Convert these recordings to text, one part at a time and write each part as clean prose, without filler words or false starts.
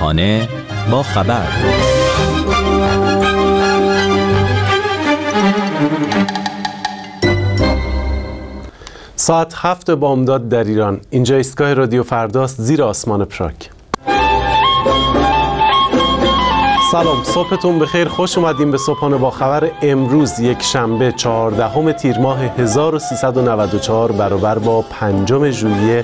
صبحانه با خبر. ساعت 7 بامداد در ایران. اینجا ایستگاه رادیو فرداست، زیر آسمان پراگ. سلام، صبحتون بخیر. خوش اومدیم به صبحانه با خبر. امروز یک شنبه 14 تیر ماه 1394 برابر با 5 ژوئیه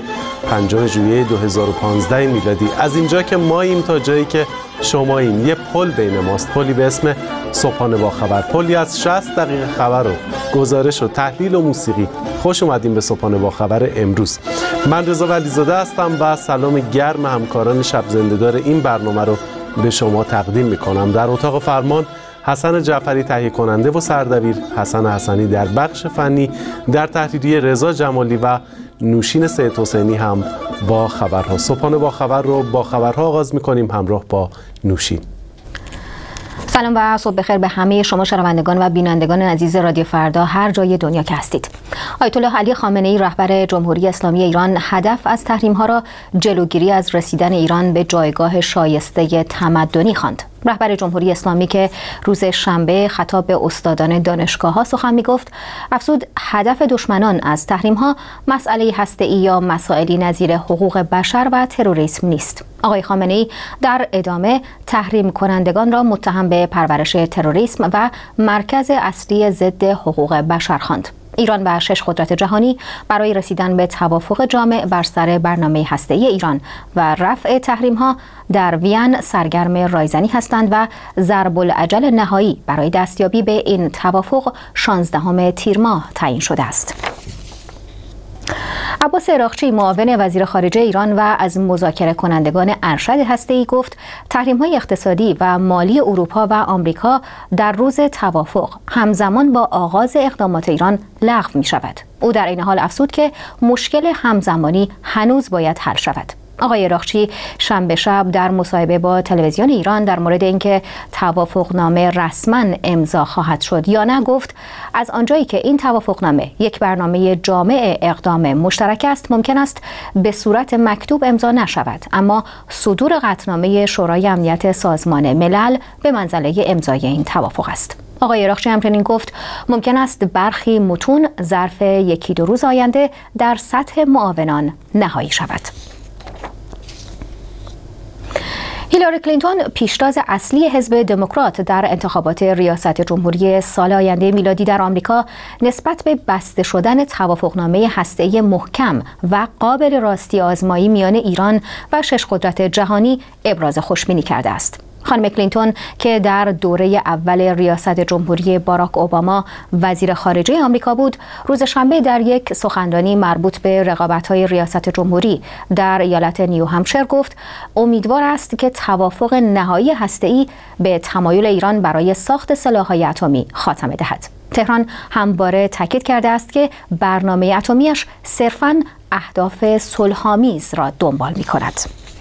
2015 میلادی. از اینجا که ماییم تا جایی که شماییم، یه پل بین ماست، پلی به اسم صبحانه با خبر، پلی از 60 دقیقه خبر و گزارش و تحلیل و موسیقی. خوش اومدیم به صبحانه با خبر امروز. من رضا ولیزاده هستم و سلام گرم همکاران شب زنده‌دار این برنامه رو به شما تقدیم میکنم. در اتاق فرمان حسن جعفری تهیه کننده و سردبیر، حسن حسنی در بخش فنی، در تحریریه رضا جمالی و نوشین سید حسینی هم با خبرها. صبحانه با خبر رو با خبرها آغاز میکنیم همراه با نوشین. سلام و صبح بخیر به همه شما شنوندگان و بینندگان عزیز رادیو فردا هر جای دنیا که هستید. آیت الله علی خامنه‌ای رهبر جمهوری اسلامی ایران هدف از تحریم‌ها را جلوگیری از رسیدن ایران به جایگاه شایسته تمدنی خواند. رهبر جمهوری اسلامی که روز شنبه خطاب به استادان دانشگاه‌ها سخن می‌گفت، افزود هدف دشمنان از تحریم‌ها مسئله هسته‌ای یا مسائلی نظیر حقوق بشر و تروریسم نیست. آقای خامنه‌ای در ادامه تحریم کنندگان را متهم به پرورش تروریسم و مرکز اصلی ضد حقوق بشر خواند. ایران و 6 قدرت جهانی برای رسیدن به توافق جامع بر سر برنامه هسته‌ای ایران و رفع تحریم‌ها در وین سرگرم رایزنی هستند و ضرب العجل نهایی برای دستیابی به این توافق 16 تیر ماه تعیین شده است. عباس عراقچی معاون وزیر خارجه ایران و از مذاکره کنندگان ارشد هسته‌ای گفت تحریم‌های اقتصادی و مالی اروپا و آمریکا در روز توافق همزمان با آغاز اقدامات ایران لغو می‌شود. او در این حال افزود که مشکل همزمانی هنوز باید حل شود. آقای عراقچی شنبه شب در مصاحبه با تلویزیون ایران در مورد اینکه توافقنامه رسما امضا خواهد شد یا نه گفت از آنجایی که این توافقنامه یک برنامه جامع اقدام مشترک است، ممکن است به صورت مکتوب امضا نشود، اما صدور قطعنامه شورای امنیت سازمان ملل به منزله امضای این توافق است. آقای عراقچی همچنین گفت ممکن است برخی متون ظرف 1-2 روز آینده در سطح معاونان نهایی شود. هیلاری کلینتون پیشتاز اصلی حزب دموکرات در انتخابات ریاست جمهوری سال آینده میلادی در آمریکا نسبت به بسته شدن توافقنامه هسته‌ای محکم و قابل راستی آزمایی میان ایران و 6 قدرت جهانی ابراز خوشبینی کرده است. خانم کلینتون که در دوره اول ریاست جمهوری باراک اوباما وزیر خارجه آمریکا بود، روز شنبه در یک سخنرانی مربوط به رقابت‌های ریاست جمهوری در ایالت نیو همشر گفت امیدوار است که توافق نهایی هسته‌ای به تمایل ایران برای ساخت سلاح‌های اتمی خاتمه دهد. تهران همواره تاکید کرده است که برنامه اتمی‌اش صرفاً اهداف صلح‌آمیز را دنبال می‌کند.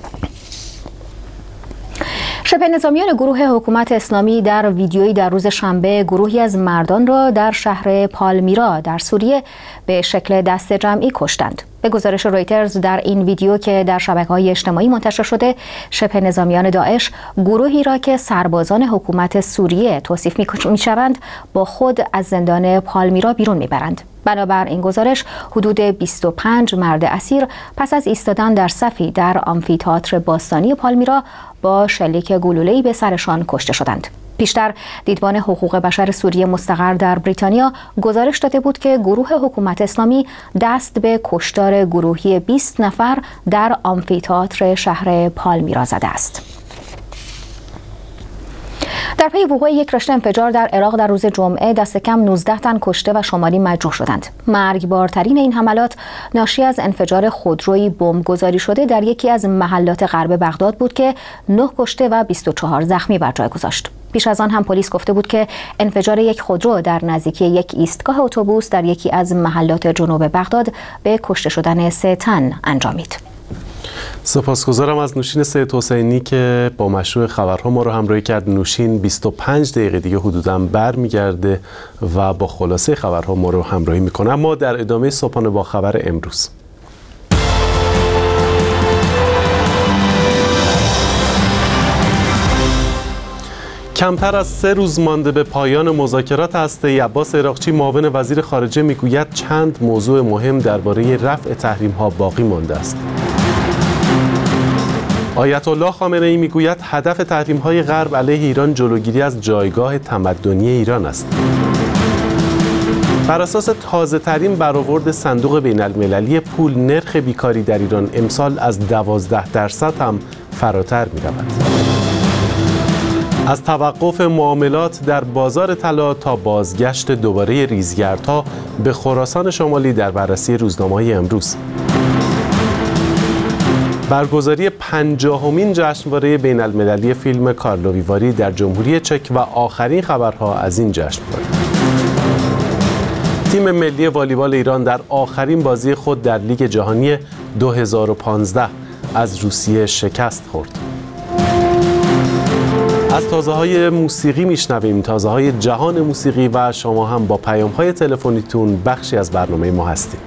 شبه نظامیان گروه حکومت اسلامی در ویدیویی در روز شنبه گروهی از مردان را در شهر پالمیرا در سوریه به شکل دست جمعی کشتند. به گزارش رویترز در این ویدیو که در شبکه‌های اجتماعی منتشر شده، شبه نظامیان داعش گروهی را که سربازان حکومت سوریه توصیف می‌شوند با خود از زندان پالمیرا بیرون می‌برند. بنابر این گزارش حدود 25 مرد اسیر پس از ایستادن در صفی در آمفی‌تئاتر باستانی پالمیرا با شلیک گلوله‌ای به سرشان کشته شدند. پیشتر دیدبان حقوق بشر سوریه مستقر در بریتانیا گزارش داده بود که گروه حکومت اسلامی دست به کشتار گروهی 20 نفر در آمفی‌تئاتر شهر پالمیرا زده است. در پی وقوع یک رشته انفجار در عراق در روز جمعه دست کم 19 تن کشته و شماری مجروح شدند. مرگبارترین این حملات ناشی از انفجار خودرویی بمبگذاری شده در یکی از محلات غرب بغداد بود که 9 کشته و 24 زخمی بر جای گذاشت. پیش از آن هم پلیس گفته بود که انفجار یک خودرو در نزدیکی یک ایستگاه اتوبوس در یکی از محلات جنوب بغداد به کشته شدن 3 تن انجامید. سپاسگزارم از نوشین سید حسینی که با مشروع خبرها ما رو همراهی کرد. نوشین 25 دقیقه دیگه حدوداً برمیگرده و با خلاصه خبرها ما رو همراهی میکنه. اما در ادامه صبحانه با خبر امروز، کمتر از 3 روز مانده به پایان مذاکرات هسته‌ای، عباس عراقچی معاون وزیر خارجه میگوید چند موضوع مهم درباره رفع تحریم‌ها باقی مانده است. آیت الله خامنه‌ای میگوید هدف تحریم‌های غرب علیه ایران جلوگیری از جایگاه تمدنی ایران است. بر اساس تازه‌ترین برآورد صندوق بین‌المللی پول، نرخ بیکاری در ایران امسال از 12% هم فراتر می‌رود. از توقف معاملات در بازار طلا تا بازگشت دوباره ریزگردها به خراسان شمالی در بررسی روزنامه‌های امروز. برگزاری 50مین جشنواره بین‌المللی فیلم کارلووی واری در جمهوری چک و آخرین خبرها از این جشنواره. تیم ملی والیبال ایران در آخرین بازی خود در لیگ جهانی 2015 از روسیه شکست خورد. از تازه‌های موسیقی میشنویم، تازه‌های جهان موسیقی، و شما هم با پیام‌های تلفنیتون بخشی از برنامه ما هستید.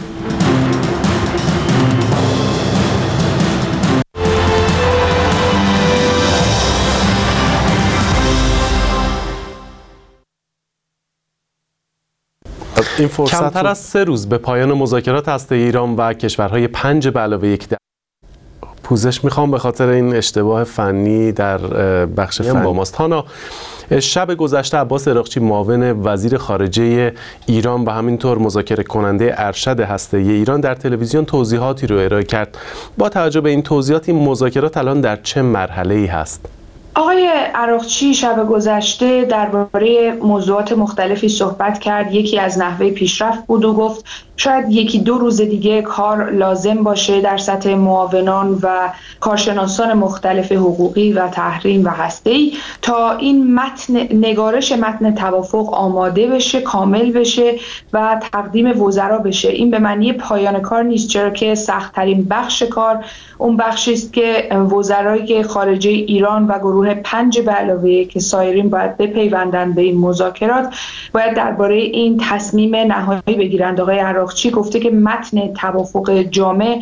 این فرصت کمتر از 3 روز به پایان مذاکرات هسته‌ای ایران و کشورهای 5 به علاوه 1 پوزش میخوام به خاطر این اشتباه فنی در بخش فنی با ماست. هانا، شب گذشته عباس عراقچی معاون وزیر خارجه ایران و همینطور مذاکره کننده ارشد هسته‌ای ایران در تلویزیون توضیحاتی رو ارائه کرد. با توجه به این توضیحات، این مذاکرات الان در چه مرحله‌ای هست؟ آقای عراقچی شب گذشته درباره موضوعات مختلفی صحبت کرد. یکی از نحوه پیشرفت بود و گفت شاید 1-2 روز دیگه کار لازم باشه در سطح معاونان و کارشناسان مختلف حقوقی و تحریم و هسته‌ای تا این نگارش متن توافق آماده بشه، کامل بشه و تقدیم وزرا بشه. این به معنی پایان کار نیست، چرا که سخت‌ترین بخش کار اون بخشی است که وزرای خارجه ایران و گروه 5 به علاوه که سایرین باید بپیوندن به این مذاکرات، باید درباره این تصمیم نهایی بگیرند. آقای عراقچی گفته که متن توافق جامع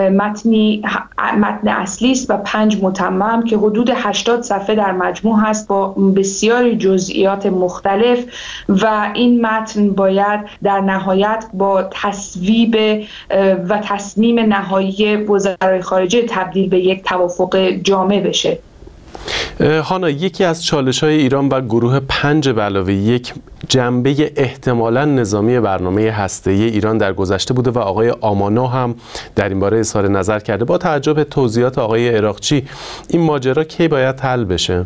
متن اصلی است و 5 متمم که حدود 80 صفحه در مجموع هست با بسیاری جزئیات مختلف و این متن باید در نهایت با تصویب و تصمیم نهایی وزرای خارجه تبدیل به یک توافق جامع بشه. هانا، یکی از چالش‌های ایران و گروه 5 به علاوه 1 جنبه احتمالاً نظامی برنامه هسته‌ای ایران در گذشته بوده و آقای آمانو هم در این باره اظهار نظر کرده. با توجه به توضیحات آقای عراقچی، این ماجرا کی باید حل بشه؟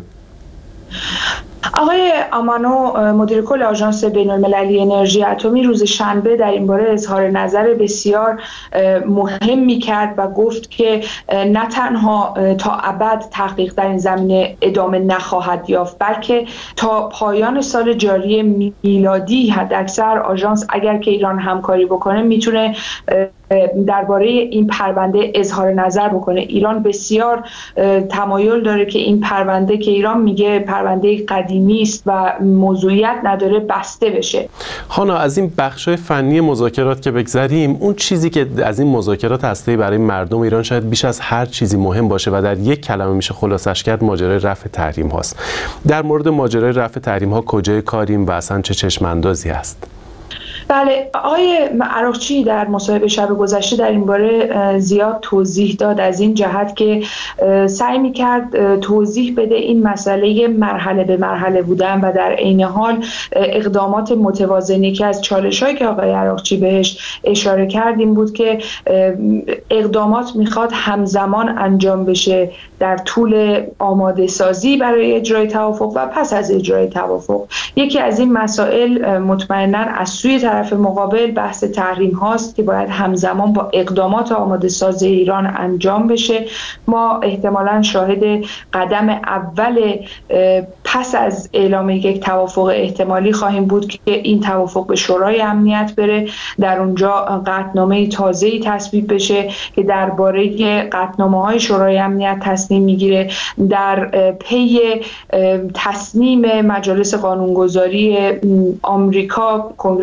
آقای آمانو، مدیر کل آژانس بین‌المللی انرژی اتمی، روز شنبه در این باره اظهار نظر بسیار مهمی کرد و گفت که نه تنها تا ابد تحقیق در این زمینه ادامه نخواهد یافت، بلکه تا پایان سال جاری میلادی حداکثر آژانس اگر که ایران همکاری بکنه میتونه درباره این پرونده اظهار نظر بکنه. ایران بسیار تمایل داره که این پرونده که ایران میگه پرونده قدیمی است و موضوعیت نداره بسته بشه. هانا، از این بخش‌های فنی مذاکرات که بگذریم، اون چیزی که از این مذاکرات هسته‌ای برای مردم ایران شاید بیش از هر چیزی مهم باشه و در یک کلمه میشه خلاصش کرد، ماجرای رفع تحریم هاست. در مورد ماجرای رفع تحریم ها کجای کاریم و اصلا چه چشم اندازی هست؟ بله، آقای عراقچی در مصاحبه شب گذشته در این باره زیاد توضیح داد، از این جهت که سعی می‌کرد توضیح بده این مسئله مرحله به مرحله بودن و در عین حال اقدامات متوازنی که از چالش‌هایی که آقای عراقچی بهش اشاره کرد این بود که اقدامات میخواد همزمان انجام بشه در طول آماده سازی برای اجرای توافق و پس از اجرای توافق. یکی از این مسائل مطمئناً از سوی طرف مقابل بحث تحریم هاست که باید همزمان با اقدامات آماده سازی ایران انجام بشه. ما احتمالاً شاهد قدم اول پس از اعلام یک توافق احتمالی خواهیم بود که این توافق به شورای امنیت بره، در اونجا قطعنامه تازه‌ای تصویب بشه که درباره قطعنامه‌های شورای امنیت تصمیم میگیره. در پی تصمیم مجالس قانونگذاری آمریکا، کنگره آمریکا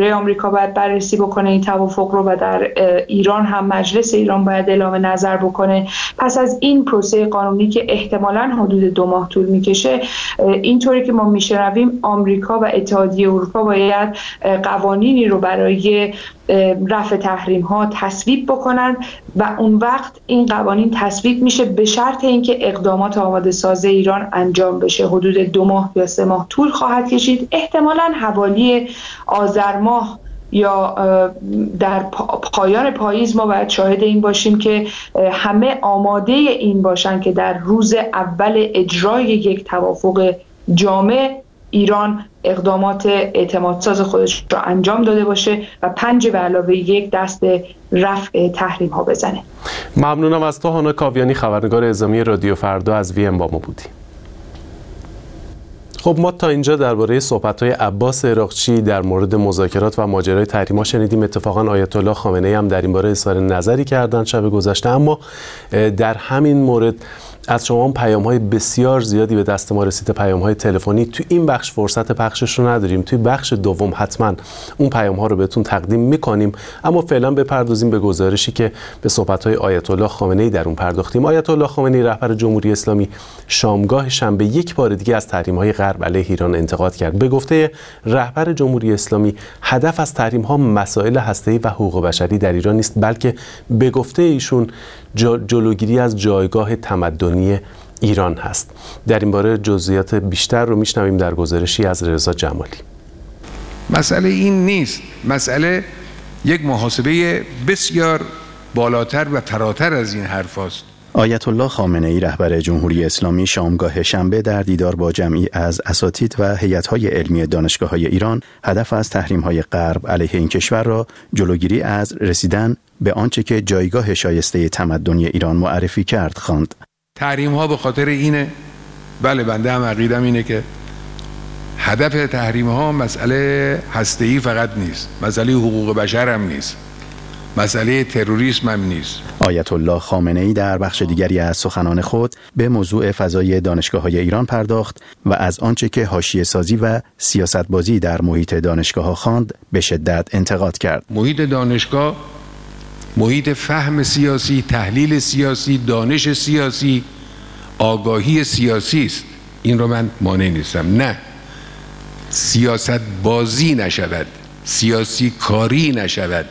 آمریکا باید بررسی بکنه این توافق رو و در ایران هم مجلس ایران باید اعلام نظر بکنه. پس از این پروسه قانونی که احتمالاً حدود 2 ماه طول میکشه، اینطوری که ما میشنویم آمریکا و اتحادیه اروپا باید قوانینی رو برای رفع تحریم ها تصویب بکنن و اون وقت این قوانین تصویب میشه به شرط اینکه اقدامات آماده سازی ایران انجام بشه. حدود 2 ماه یا 3 ماه طول خواهد کشید. احتمالاً حوالی آذر ماه یا در پایان پاییز ما باید شاهد این باشیم که همه آماده این باشن که در روز اول اجرای یک توافق جامع ایران اقدامات اعتمادساز خودش را انجام داده باشه و 5+1 دست رفع تحریم ها بزنه. ممنونم از تو هانا کاویانی، خبرنگار اعزامی رادیو فردا از وین با ما بودی. خب ما تا اینجا درباره صحبت‌های عباس عراقچی در مورد مذاکرات و ماجرای تحریم‌ها شنیدیم. اتفاقاً آیت الله خامنه‌ای هم در این باره اظهار نظری کردن شب گذشته، اما در همین مورد از شما پیام‌های بسیار زیادی به دست ما رسیده، پیام‌های تلفنی. تو این بخش فرصت پخشش رو نداریم، توی بخش دوم حتما اون پیام‌ها رو بهتون تقدیم می‌کنیم، اما فعلا بپردازیم به گزارشی که به صحبت‌های آیت الله خامنه‌ای در اون پرداختیم. آیت الله خامنه‌ای رهبر جمهوری اسلامی شامگاه شنبه یک بار دیگه از تحریم‌های غرب علیه ایران انتقاد کرد. به گفته رهبر جمهوری اسلامی هدف از تحریم‌ها مسائل هسته‌ای و حقوق بشری در ایران نیست، بلکه به گفته ایشون جلوگیری از جایگاه تمدنی ایران هست. در این باره جزئیات بیشتر رو میشنویم در گزارشی از رضا جمالی. مسئله این نیست، مسئله یک محاسبه بسیار بالاتر و فراتر از این حرف است. آیت الله خامنه‌ای رهبر جمهوری اسلامی شامگاه شنبه در دیدار با جمعی از اساتید و هیئت‌های علمی دانشگاه‌های ایران هدف از تحریم‌های غرب علیه این کشور را جلوگیری از رسیدن به آنچه که جایگاه شایسته تمدنی ایران معرفی کرد خواند. تحریم‌ها به خاطر اینه، بله بنده هم عقیدم اینه که هدف تحریم‌ها مسئله هسته‌ای فقط نیست، مسئله حقوق بشر هم نیست، مسئله تروریسم هم نیست. آیت الله خامنه‌ای در بخش دیگری از سخنان خود به موضوع فضای دانشگاه‌های ایران پرداخت و از آنچه که حاشیه‌سازی و سیاست‌بازی در محیط دانشگاه‌ها خواند به شدت انتقاد کرد. محیط دانشگاه محیط فهم سیاسی، تحلیل سیاسی، دانش سیاسی، آگاهی سیاسی است. این رو من مانع نیستم. نه، سیاست بازی نشود، سیاسی کاری نشود،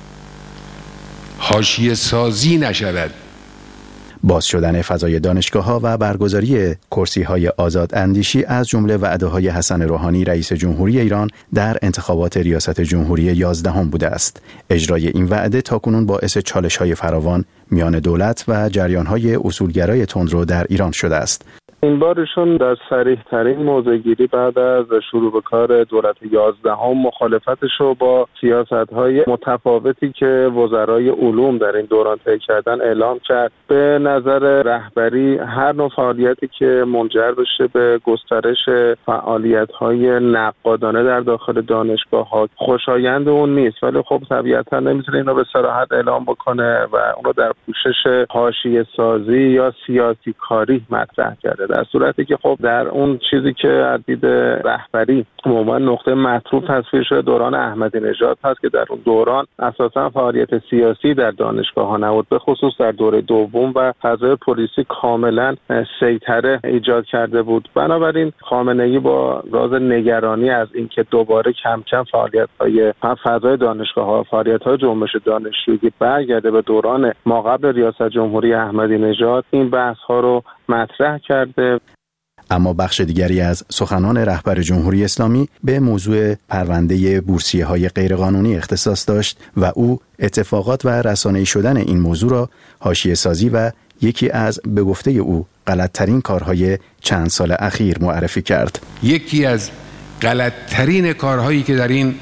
حاشیه سازی نشود. باز شدن فضای دانشگاه‌ها و برگزاری کرسی‌های آزاد اندیشی از جمله وعده‌های حسن روحانی رئیس جمهوری ایران در انتخابات ریاست جمهوری 11 بوده است. اجرای این وعده تاکنون باعث چالش‌های فراوان میان دولت و جریان‌های اصولگرای تندرو در ایران شده است. این بارشون در صریح‌ترین موضع‌گیری بعد از شروع به کار دولت 11 مخالفتش رو با سیاست‌های متفاوتی که وزرای علوم در این دوران طی کردن اعلام کرد. به نظر رهبری هر نوع فعالیتی که منجر بشه به گسترش فعالیت‌های نقادانه در داخل دانشگاه‌ها خوشایند اون نیست، ولی خب طبیعتاً نمیتونه اینو به صراحت اعلام بکنه و اون رو در پوشش حاشیه‌سازی یا سیاسی کاری مطرح کرده. در صورتی که خب در اون چیزی که از دید رهبری به عنوان نقطه مطلوب تصویر شده دوران احمدی نژاد هست که در اون دوران اساسا فعالیت سیاسی در دانشگاه‌ها نبود، به خصوص در دوره دوم و فضای پلیسی کاملا سیطره ایجاد کرده بود. بنابراین خامنه‌ای با راز نگرانی از اینکه دوباره کم کم فعالیت‌های فضای دانشگاه‌ها، فعالیت‌های جنبش دانشجویی برگرده به دوران ماقبل ریاست جمهوری احمدی نژاد، این بحث‌ها رو مطرح کرده. اما بخش دیگری از سخنان رهبر جمهوری اسلامی به موضوع پرونده بورسیه‌های غیرقانونی اختصاص داشت و او اتفاقات و رسانه‌ای شدن این موضوع را حاشیه‌سازی و یکی از به گفته او غلط‌ترین کارهای چند سال اخیر معرفی کرد. یکی از غلط‌ترین کارهایی که در این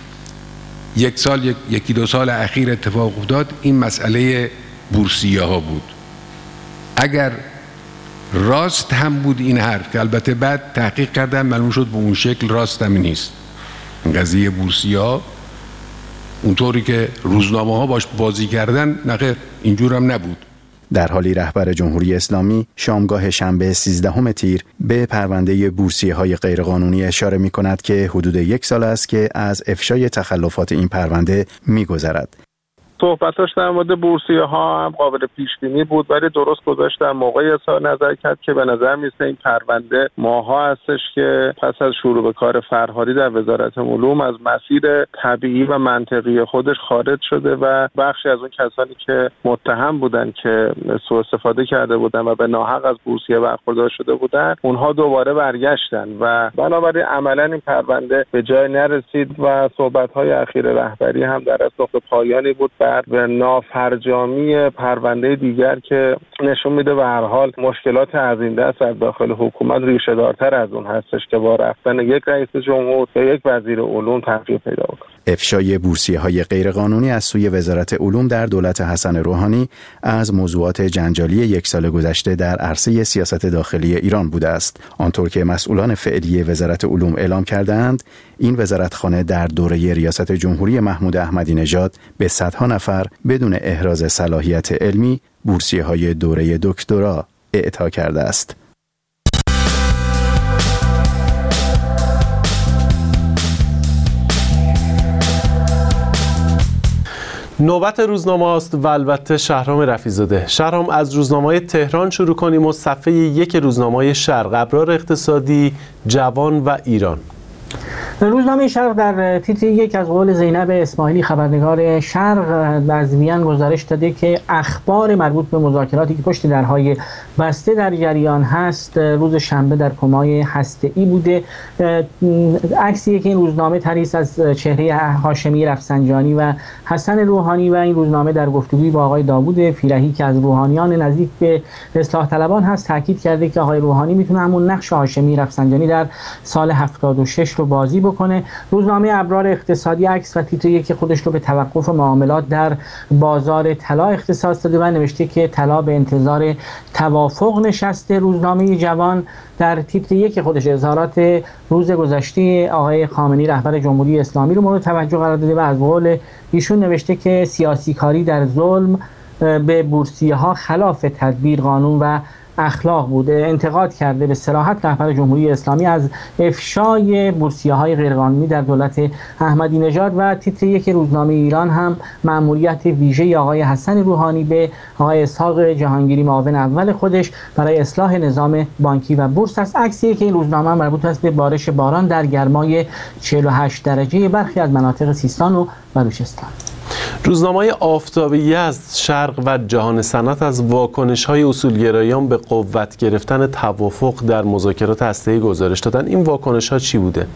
یکی دو سال اخیر اتفاق افتاد این مسئله بورسیه‌ها بود. اگر راست هم بود این حرف که البته بعد تحقیق کردن معلوم شد به اون شکل راست هم نیست، این قضیه بورسیه‌ها اونطوری که روزنامه‌ها باش بازی کردن نخیر اینجور هم نبود. در حالی رهبر جمهوری اسلامی شامگاه شنبه 13 تیر به پرونده بورسیه‌های غیرقانونی اشاره می‌کند که حدود 1 سال است که از افشای تخلفات این پرونده می‌گذرد. صحبتاش در مورد بورسیه‌ها هم قابل پیش بینی بود، ولی درست گذاشت در موقعی اظهار نظر کرد که به نظر میسه این پرونده ماها هستش که پس از شروع به کار فرهادی در وزارت علوم از مسیر طبیعی و منطقی خودش خارج شده و بخشی از اون کسانی که متهم بودن که سوء استفاده کرده بودن و به ناحق از بورسیه برخوردار شده بودن، اونها دوباره برگشتن و بنابراین عملا این پرونده به جای نرسید و صحبت‌های اخیر رهبری هم در اصل پایانی بود و نافرجامی پرونده دیگر که نشون میده به هر حال مشکلات از این دست در داخل حکومت ریشه دارتر از اون هستش که با رفتن یک رئیس جمهور یا یک وزیر علوم تغییر پیدا کنه. افشای بورسیه‌های غیرقانونی از سوی وزارت علوم در دولت حسن روحانی از موضوعات جنجالی 1 سال گذشته در عرصه سیاست داخلی ایران بوده است. آنطور که مسئولان فعلی وزارت علوم اعلام کردند، این وزارتخانه در دوره ریاست جمهوری محمود احمدی نژاد به صدها نفر بدون احراز صلاحیت علمی بورسیه‌های دوره دکترا اعطا کرده است. نوبت روزنامه است و البته شهرام رفیع‌زاده. شهرام، از روزنامه‌های تهران شروع کنیم و صفحه 1 روزنامه شرق، ابرار اقتصادی، جوان و ایران. روزنامه شرق در تیتر 1 از قول زینب اسماعیلی خبرنگار شرق از وین گزارش داده که اخبار مربوط به مذاکراتی که پشت درهای بسته در جریان هست روز شنبه در کمای هسته‌ای بوده. عکسی که این روزنامه تریس از چهره هاشمی رفسنجانی و حسن روحانی و این روزنامه در گفتگوی با آقای داوود فیلحی که از روحانیان نزدیک به اصلاح طلبان هست تاکید کرده که آقای روحانی میتونه همون نقش هاشمی رفسنجانی در سال 76 رو بازی بکنه. روزنامه ابرار اقتصادی عکس و تیتر 1 خودش رو به توقف معاملات در بازار طلا اختصاص داده و نوشته که طلا به انتظار توافق نشسته. روزنامه جوان در تیتر 1 خودش اظهارات روز گذشته آقای خامنه‌ای رهبر جمهوری اسلامی رو مورد توجه قرار داده و از قول ایشون نوشته که سیاسی کاری در ظلم به بورسیه‌ها خلاف تدبیر، قانون و اخلاق بوده. انتقاد کرده به صراحت رهبر جمهوری اسلامی از افشای بورسیه‌های غیرقانونی در دولت احمدی نژاد و تیتر 1 روزنامه ایران هم مأموریت ویژه آقای حسن روحانی به آقای اسحاق جهانگیری معاون اول خودش برای اصلاح نظام بانکی و بورس است. عکسی که این روزنامه مربوط است به بارش باران در گرمای 48 درجه برخی از مناطق سیستان و بلوچستان. روزنامه آفتاب یزد، شرق و جهان صنعت از واکنش‌های اصولگرایان به قوت گرفتن توافق در مذاکرات هسته‌ای گزارش دادن. این واکنش‌ها چی بوده؟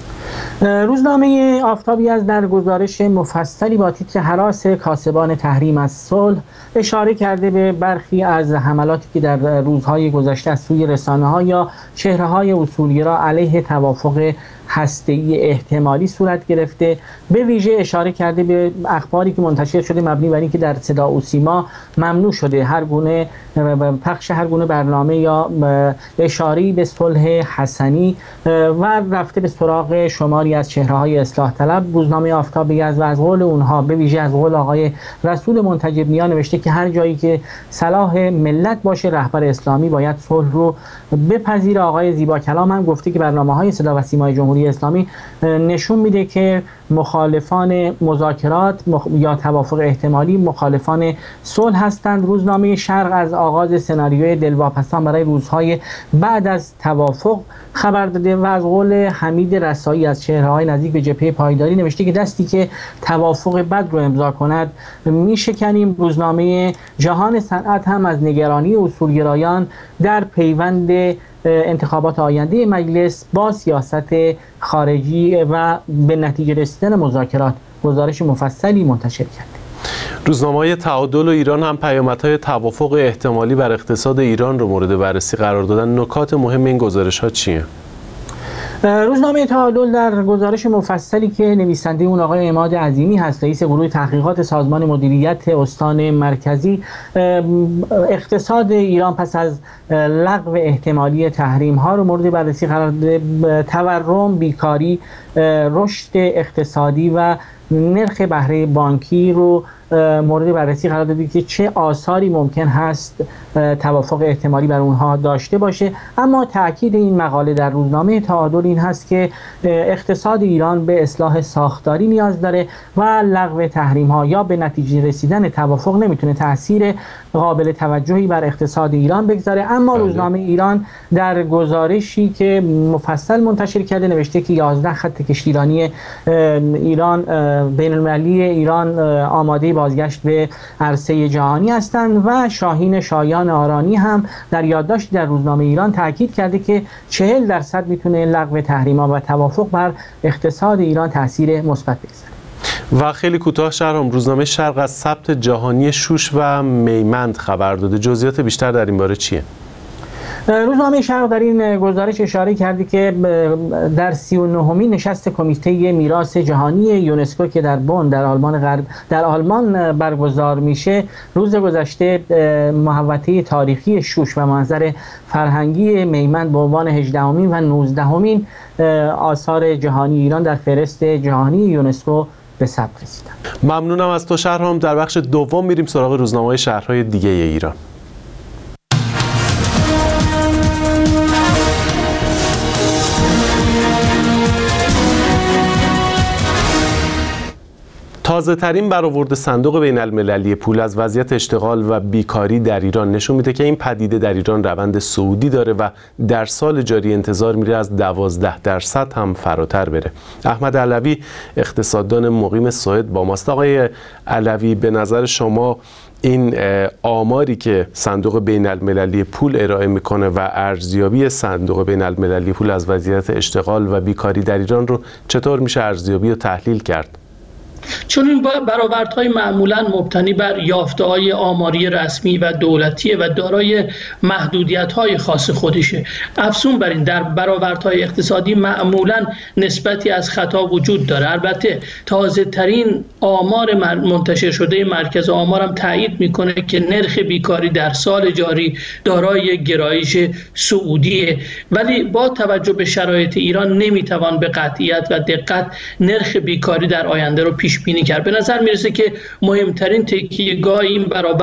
روزنامه آفتاب یزد در گزارش مفصلی با تیتر هراس کاسبان تحریم از صلح اشاره کرده به برخی از حملاتی که در روزهای گذشته از سوی رسانه‌ها یا چهره‌های اصولگرا علیه توافق هسته‌ای احتمالی صورت گرفته. به ویژه اشاره کرده به اخباری که منتشر شده مبنی بر اینکه در صدا و سیما ممنوع شده هر گونه پخش هر گونه برنامه یا اشاره‌ای به صلح حسنی و رفته به سراغ شماری از چهره‌های اصلاح طلب. روزنامه آفتاب یزد و از قول اونها به ویژه از قول آقای رسول منتجب نیا نوشته که هر جایی که صلاح ملت باشه رهبر اسلامی باید صلح رو بپذیره. آقای زیبا کلام هم گفته که برنامه‌های صدا و سیمای جمهوری اسلامی نشون میده که مخالفان مذاکرات یا توافق احتمالی مخالفان صلح هستند. روزنامه شرق از آغاز سناریوی دلواپسان برای روزهای بعد از توافق خبر داده و از قول حمید رسایی از چهره‌های نزدیک به جبهه پایداری نوشته که دستی که توافق بد رو امضا کند میشکنیم. روزنامه جهان صنعت هم از نگرانی اصولگرایان در پیوند انتخابات آینده مجلس با سیاست خارجی و به نتیجه رسیدن مذاکرات گزارش مفصلی منتشر کرده. روزنامه‌های تعادل و ایران هم پیامدهای توافق احتمالی بر اقتصاد ایران رو مورد بررسی قرار دادن. نکات مهم این گزارش‌ها چیه؟ روزنامه تعادل در گزارش مفصلی که نویسنده اون آقای عماد عظیمی هست، رئیس گروه تحقیقات سازمان مدیریت استان مرکزی، اقتصاد ایران پس از لغو احتمالی تحریم ها رو مورد بررسی قرار داده. تورم، بیکاری، رشد اقتصادی و نرخ بهره بانکی رو مورد بررسی قرار دادید که چه آثاری ممکن هست توافق احتمالی بر اونها داشته باشه. اما تاکید این مقاله در روزنامه تعادل این هست که اقتصاد ایران به اصلاح ساختاری نیاز داره و لغو تحریم ها یا به نتیجه رسیدن توافق نمیتونه تاثیر قابل توجهی بر اقتصاد ایران بگذاره. اما روزنامه ایران در گزارشی که مفصل منتشر کرده نوشته که 11 خط کشتیرانی ایران بین المللی ایران آماده بازگشت به عرصه جهانی هستند و شاهین شایان آرانی هم در یادداشتی در روزنامه ایران تاکید کرده که 40% میتونه لغو تحریم‌ها و توافق بر اقتصاد ایران تاثیر مثبت بگذاره. و خیلی کوتاه شهرام، روزنامه شرق از ثبت جهانی شوش و میمند خبر داده. جزئیات بیشتر در این باره چیه؟ روزنامه شرق در این گزارش اشاره کرده که در 39مین نشست کمیته میراث جهانی یونسکو که در بن در آلمان برگزار میشه، روز گذشته محوطه تاریخی شوش و منظر فرهنگی میمند به عنوان 18مین و 19مین آثار جهانی ایران در فهرست جهانی یونسکو به ثبت رسیدن. ممنونم از تو شهرام. در بخش دوم میریم سراغ روزنامه‌های شهرهای دیگه ایران. تازه ترین برآورد صندوق بین المللی پول از وضعیت اشتغال و بیکاری در ایران نشون میده که این پدیده در ایران روند صعودی داره و در سال جاری انتظار میره از 12% هم فراتر بره. احمد علوی اقتصاددان مقیم سوئد با ماست. آقای علوی، به نظر شما این آماری که صندوق بین المللی پول ارائه میکنه و ارزیابی صندوق بین المللی پول از وضعیت اشتغال و بیکاری در ایران رو چطور میشه ارزیابی و تحلیل کرد؟ چون این برآوردهای معمولاً مبتنی بر یافته‌های آماری رسمی و دولتی و دارای محدودیت‌های خاص خودشه. افزون بر این در برآوردهای اقتصادی معمولاً نسبتی از خطا وجود داره. البته تازه‌ترین آمار منتشر شده مرکز آمار هم تایید میکنه که نرخ بیکاری در سال جاری دارای گرایش صعودیه، ولی با توجه به شرایط ایران نمیتوان به قطعیت و دقت نرخ بیکاری در آینده رو پیش بینی کرد. به نظر میرسه که مهمترین تکیه‌گاه این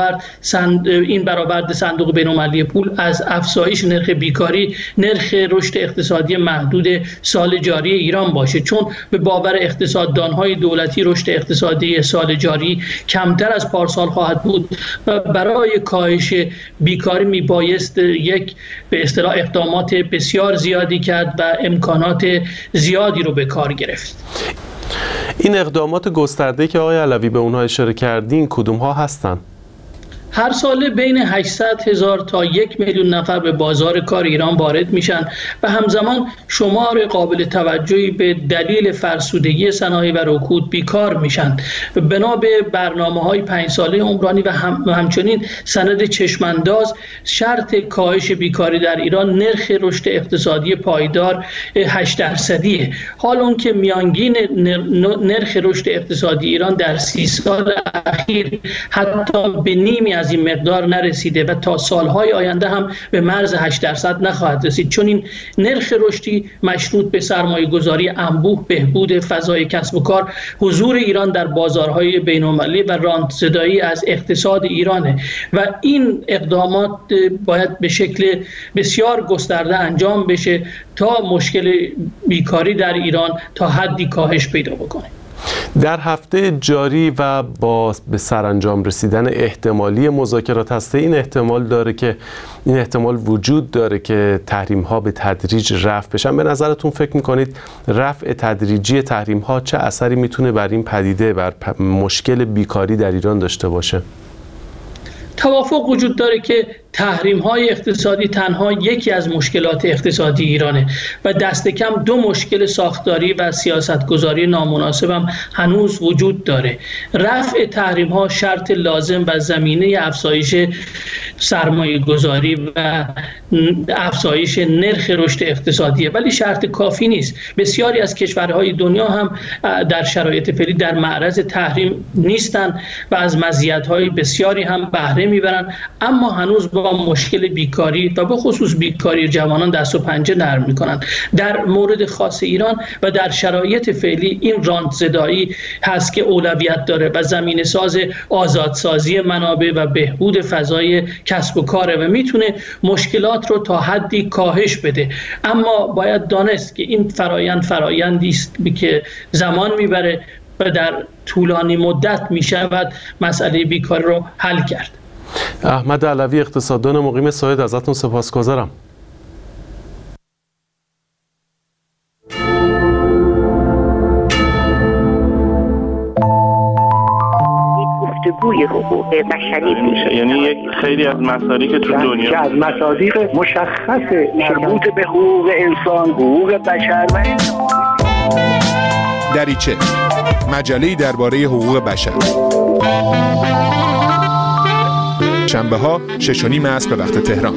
برآورد صندوق بین‌المللی پول از افزایش نرخ بیکاری نرخ رشد اقتصادی محدود سال جاری ایران باشه، چون به باور اقتصاددان‌های دولتی رشد اقتصادی سال جاری کمتر از پارسال خواهد بود و برای کاهش بیکاری میبایست یک به اصطلاح اقدامات بسیار زیادی کرد و امکانات زیادی رو به کار گرفت. این اقدامات گسترده که آقای علوی به اونها اشاره کردین کدوم ها هستن؟ هر ساله بین 800,000 تا 1,000,000 نفر به بازار کار ایران وارد میشن و همزمان شمار قابل توجهی به دلیل فرسودگی صنایع و رکود بیکار میشن. بنا به برنامه‌های 5 ساله عمرانی و همچنین سند چشمانداز شرط کاهش بیکاری در ایران نرخ رشد اقتصادی پایدار 8%. حال اون که میانگین نرخ رشد اقتصادی ایران در 30 سال اخیر حتی به نیمی از این مقدار نرسیده و تا سالهای آینده هم به مرز 8% نخواهد رسید، چون این نرخ رشدی مشروط به سرمایه گذاری انبوه، بهبود فضای کسب و کار، حضور ایران در بازارهای بین‌المللی و راندزدایی از اقتصاد ایرانه و این اقدامات باید به شکل بسیار گسترده انجام بشه تا مشکل بیکاری در ایران تا حدی کاهش پیدا بکنه. در هفته جاری و با به سرانجام رسیدن احتمالی مذاکرات هسته این احتمال وجود داره که تحریم ها به تدریج رفع بشن. به نظرتون فکر میکنید رفع تدریجی تحریم ها چه اثری میتونه بر این پدیده، بر مشکل بیکاری در ایران داشته باشه؟ توافق وجود داره که تحریم‌های اقتصادی تنها یکی از مشکلات اقتصادی ایرانه و دست کم 2 مشکل ساختاری و سیاستگذاری نامناسب هم هنوز وجود داره. رفع تحریم‌ها شرط لازم و زمینه افزایش سرمایه گذاری و افزایش نرخ رشد اقتصادیه، ولی شرط کافی نیست. بسیاری از کشورهای دنیا هم در شرایط فعلی در معرض تحریم نیستند و از مزیت‌های بسیاری هم بهره میبرند، اما هنوز با سراغ مشکل بیکاری و به خصوص بیکاری جوانان دست و پنجه نرم میکنند. در مورد خاص ایران و در شرایط فعلی این رانت‌زدایی هست که اولویت داره و زمینه ساز آزادسازی منابع و بهبود فضای کسب و کاره و میتونه مشکلات رو تا حدی کاهش بده. اما باید دانست که این فرایندی است که زمان میبره و در طولانی مدت میشود مسئله بیکاری رو حل کرد. احمد علوی، اقتصاددان مقیم سوئد، ازتون سپاسگزارم. گفتگوی حقوق بشری میشه، یعنی یک خیلی از مصادیق تو دنیا که از مصادیق مشخص مربوط به حقوق انسان، حقوق بشر و دریچه، مجله‌ای درباره حقوق بشر. شنبه‌ها 6:30 عصر به وقت تهران.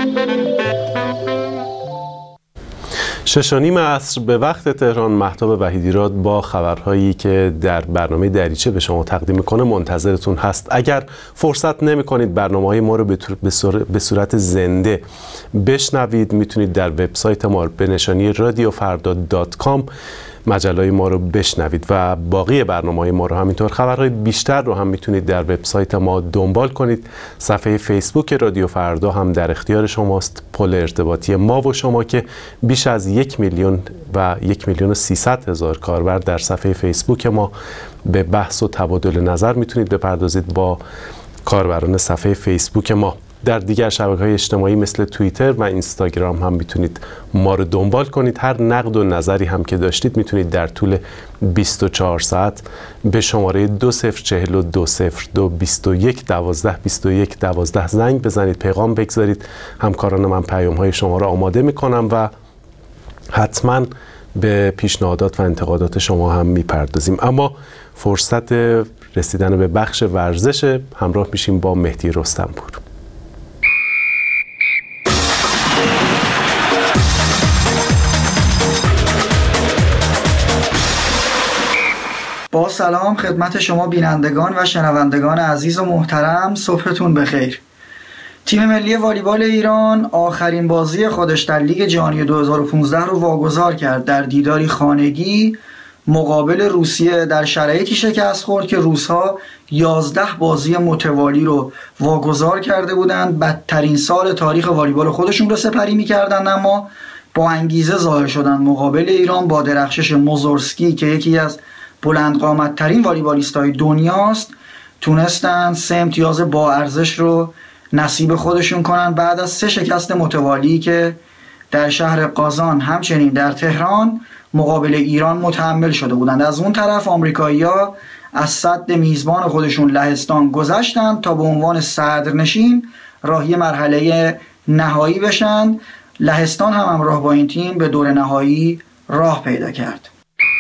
6:30 عصر به وقت تهران. مهتاب وحیدیراد با خبرهایی که در برنامه دریچه به شما تقدیم میکنه منتظرتون هست. اگر فرصت نمیکنید برنامه‌های ما رو به صورت زنده بشنوید، میتونید در وبسایت ما به نشانی radiofarda.com مجله‌های ما رو بشنوید و باقی برنامه‌های ما رو همینطور خبرهای بیشتر رو هم میتونید در وبسایت ما دنبال کنید. صفحه فیسبوک رادیو فردا هم در اختیار شماست. پل ارتباطی ما و شما که بیش از 1,300,000 کاربر در صفحه فیسبوک ما به بحث و تبادل نظر میتونید بپردازید با کاربران صفحه فیسبوک ما. در دیگر شبکه‌های اجتماعی مثل توییتر و اینستاگرام هم میتونید ما رو دنبال کنید. هر نقد و نظری هم که داشتید میتونید در طول 24 ساعت به شماره 2042022112 زنگ بزنید، پیغام بگذارید. همکاران من پیام‌های شما رو آماده میکنم و حتما به پیشنهادات و انتقادات شما هم میپردازیم. اما فرصت رسیدن به بخش ورزش، همراه میشیم با مهدی رستمپور. با سلام خدمت شما بینندگان و شنوندگان عزیز و محترم، صبحتون بخیر. تیم ملی والیبال ایران آخرین بازی خودش در لیگ جهانی 2015 رو واگذار کرد. در دیداری خانگی مقابل روسیه در شرایطی شکست خورد که روس‌ها 11 بازی متوالی رو واگذار کرده بودند. بدترین سال تاریخ والیبال خودشون رو سپری می‌کردند، اما با انگیزه ظاهر شدن مقابل ایران. با درخشش موزورسکی که یکی از بلند قامت ترین والیبالیستای دنیاست، تونستن 3 امتیاز با ارزش رو نصیب خودشون کنن بعد از 3 شکست متوالی که در شهر قازان همچنین در تهران مقابل ایران متحمل شده بودند. از اون طرف آمریکایی‌ها از سد میزبان خودشون لهستان گذشتن تا به عنوان صدرنشین راهی مرحله نهایی بشن. لهستان هم همراه با این تیم به دور نهایی راه پیدا کرد.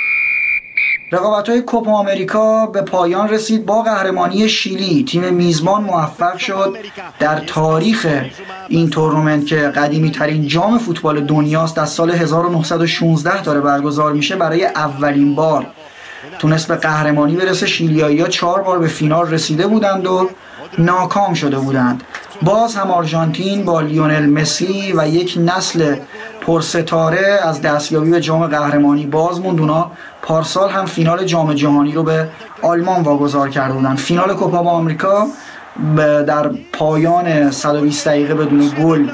رقابت‌های کوپا آمریکا به پایان رسید با قهرمانی شیلی. تیم میزبان موفق شد در تاریخ این تورنمنت که قدیمی ترین جام فوتبال دنیاست، از سال 1916 داره برگزار میشه، برای اولین بار تونست به قهرمانی برسه. شیلیایی‌ها 4 بار به فینال رسیده بودند و ناکام شده بودند. باز هم آرژانتین با لیونل مسی و یک نسل پرستاره از دستیابی به جام قهرمانی باز موند. اونا پارسال هم فینال جام جهانی رو به آلمان واگذار کرده بودن. فینال کوپا با آمریکا در پایان 120 دقیقه بدون گل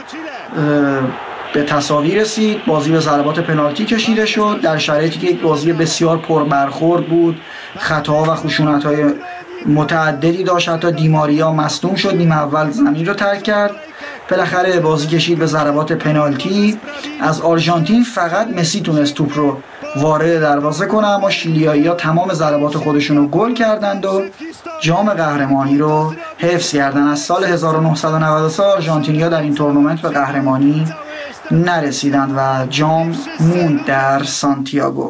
به تساوی رسید. بازی به ضربات پنالتی کشیده شد در شرایطی که یک بازی بسیار پربرخورد بود. خطاها و خشونت‌های متعددی داشت. حتی دیماریا مصدوم شد، نیمه اول زمین رو ترک کرد. بالاخره بازی کشید به ضربات پنالتی. از آرژانتین فقط مسی تونست توپ رو وارد دروازه کنه، اما شیلیایی‌ها تمام ضربات خودشون رو گل کردند و جام قهرمانی رو حفظ کردند. از سال 1993 آرژانتینی‌ها در این تورنمنت به قهرمانی نرسیدند و جام موند در سانتیاگو.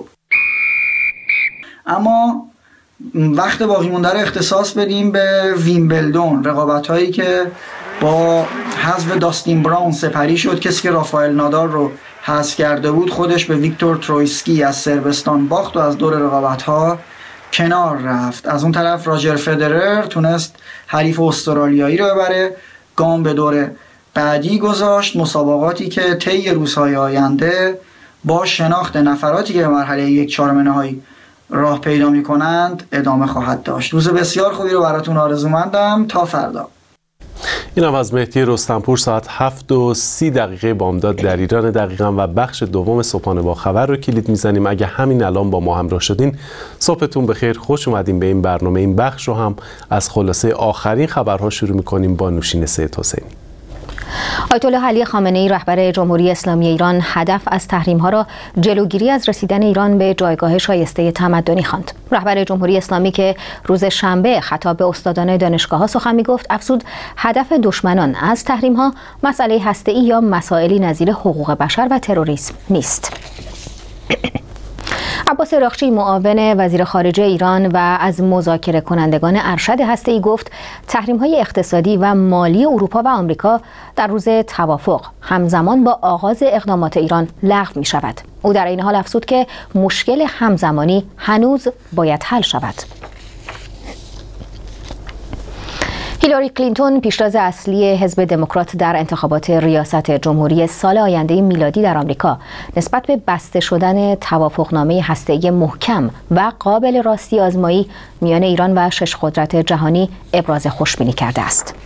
اما وقت باقی مونده رو اختصاص بدیم به ویمبلدون، رقابت‌هایی که با حذف داستین براون سپری شد. کسی که رافائل نادال رو حذف کرده بود خودش به ویکتور ترویسکی از صربستان باخت و از دور رقابت‌ها کنار رفت. از اون طرف راجر فدرر تونست حریف استرالیایی رو ببره، گام به دور بعدی گذاشت. مسابقاتی که طی روزهای آینده با شناخت نفراتی که به مرحله 1/4 نهایی راه پیدا می‌کنند ادامه خواهد داشت. روز بسیار خوبی رو براتون آرزومندم. تا فردا. این هم از مهدی رستمپور. ساعت 7:30 بامداد در ایران دقیقاً و بخش دوم صبحانه با خبر رو کلید میزنیم. اگه همین الان با ما همراه شدین، صبحتون بخیر، خوش اومدین به این برنامه. این بخش رو هم از خلاصه آخرین خبرها شروع میکنیم با نوشین سید حسینی. آیت الله علی خامنه‌ای رهبر جمهوری اسلامی ایران هدف از تحریم‌ها را جلوگیری از رسیدن ایران به جایگاه شایسته تمدنی خواند. رهبر جمهوری اسلامی که روز شنبه خطاب به استادان دانشگاه‌ها سخن می‌گفت، افزود هدف دشمنان از تحریم‌ها مسئله هسته‌ای یا مسائلی نظیر حقوق بشر و تروریسم نیست. عباس راغچی معاون وزیر خارجه ایران و از مذاکره کنندگان ارشد هسته‌ای گفت تحریم‌های اقتصادی و مالی اروپا و آمریکا در روز توافق همزمان با آغاز اقدامات ایران لغو می‌شود. او در این حال افزود که مشکل همزمانی هنوز باید حل شود. هیلاری کلینتون پیشتاز اصلی حزب دموکرات در انتخابات ریاست جمهوری سال آینده میلادی در آمریکا نسبت به بسته شدن توافقنامه هسته‌ای محکم و قابل راستی آزمایی میان ایران و 6 قدرت جهانی ابراز خوشبینی کرده است.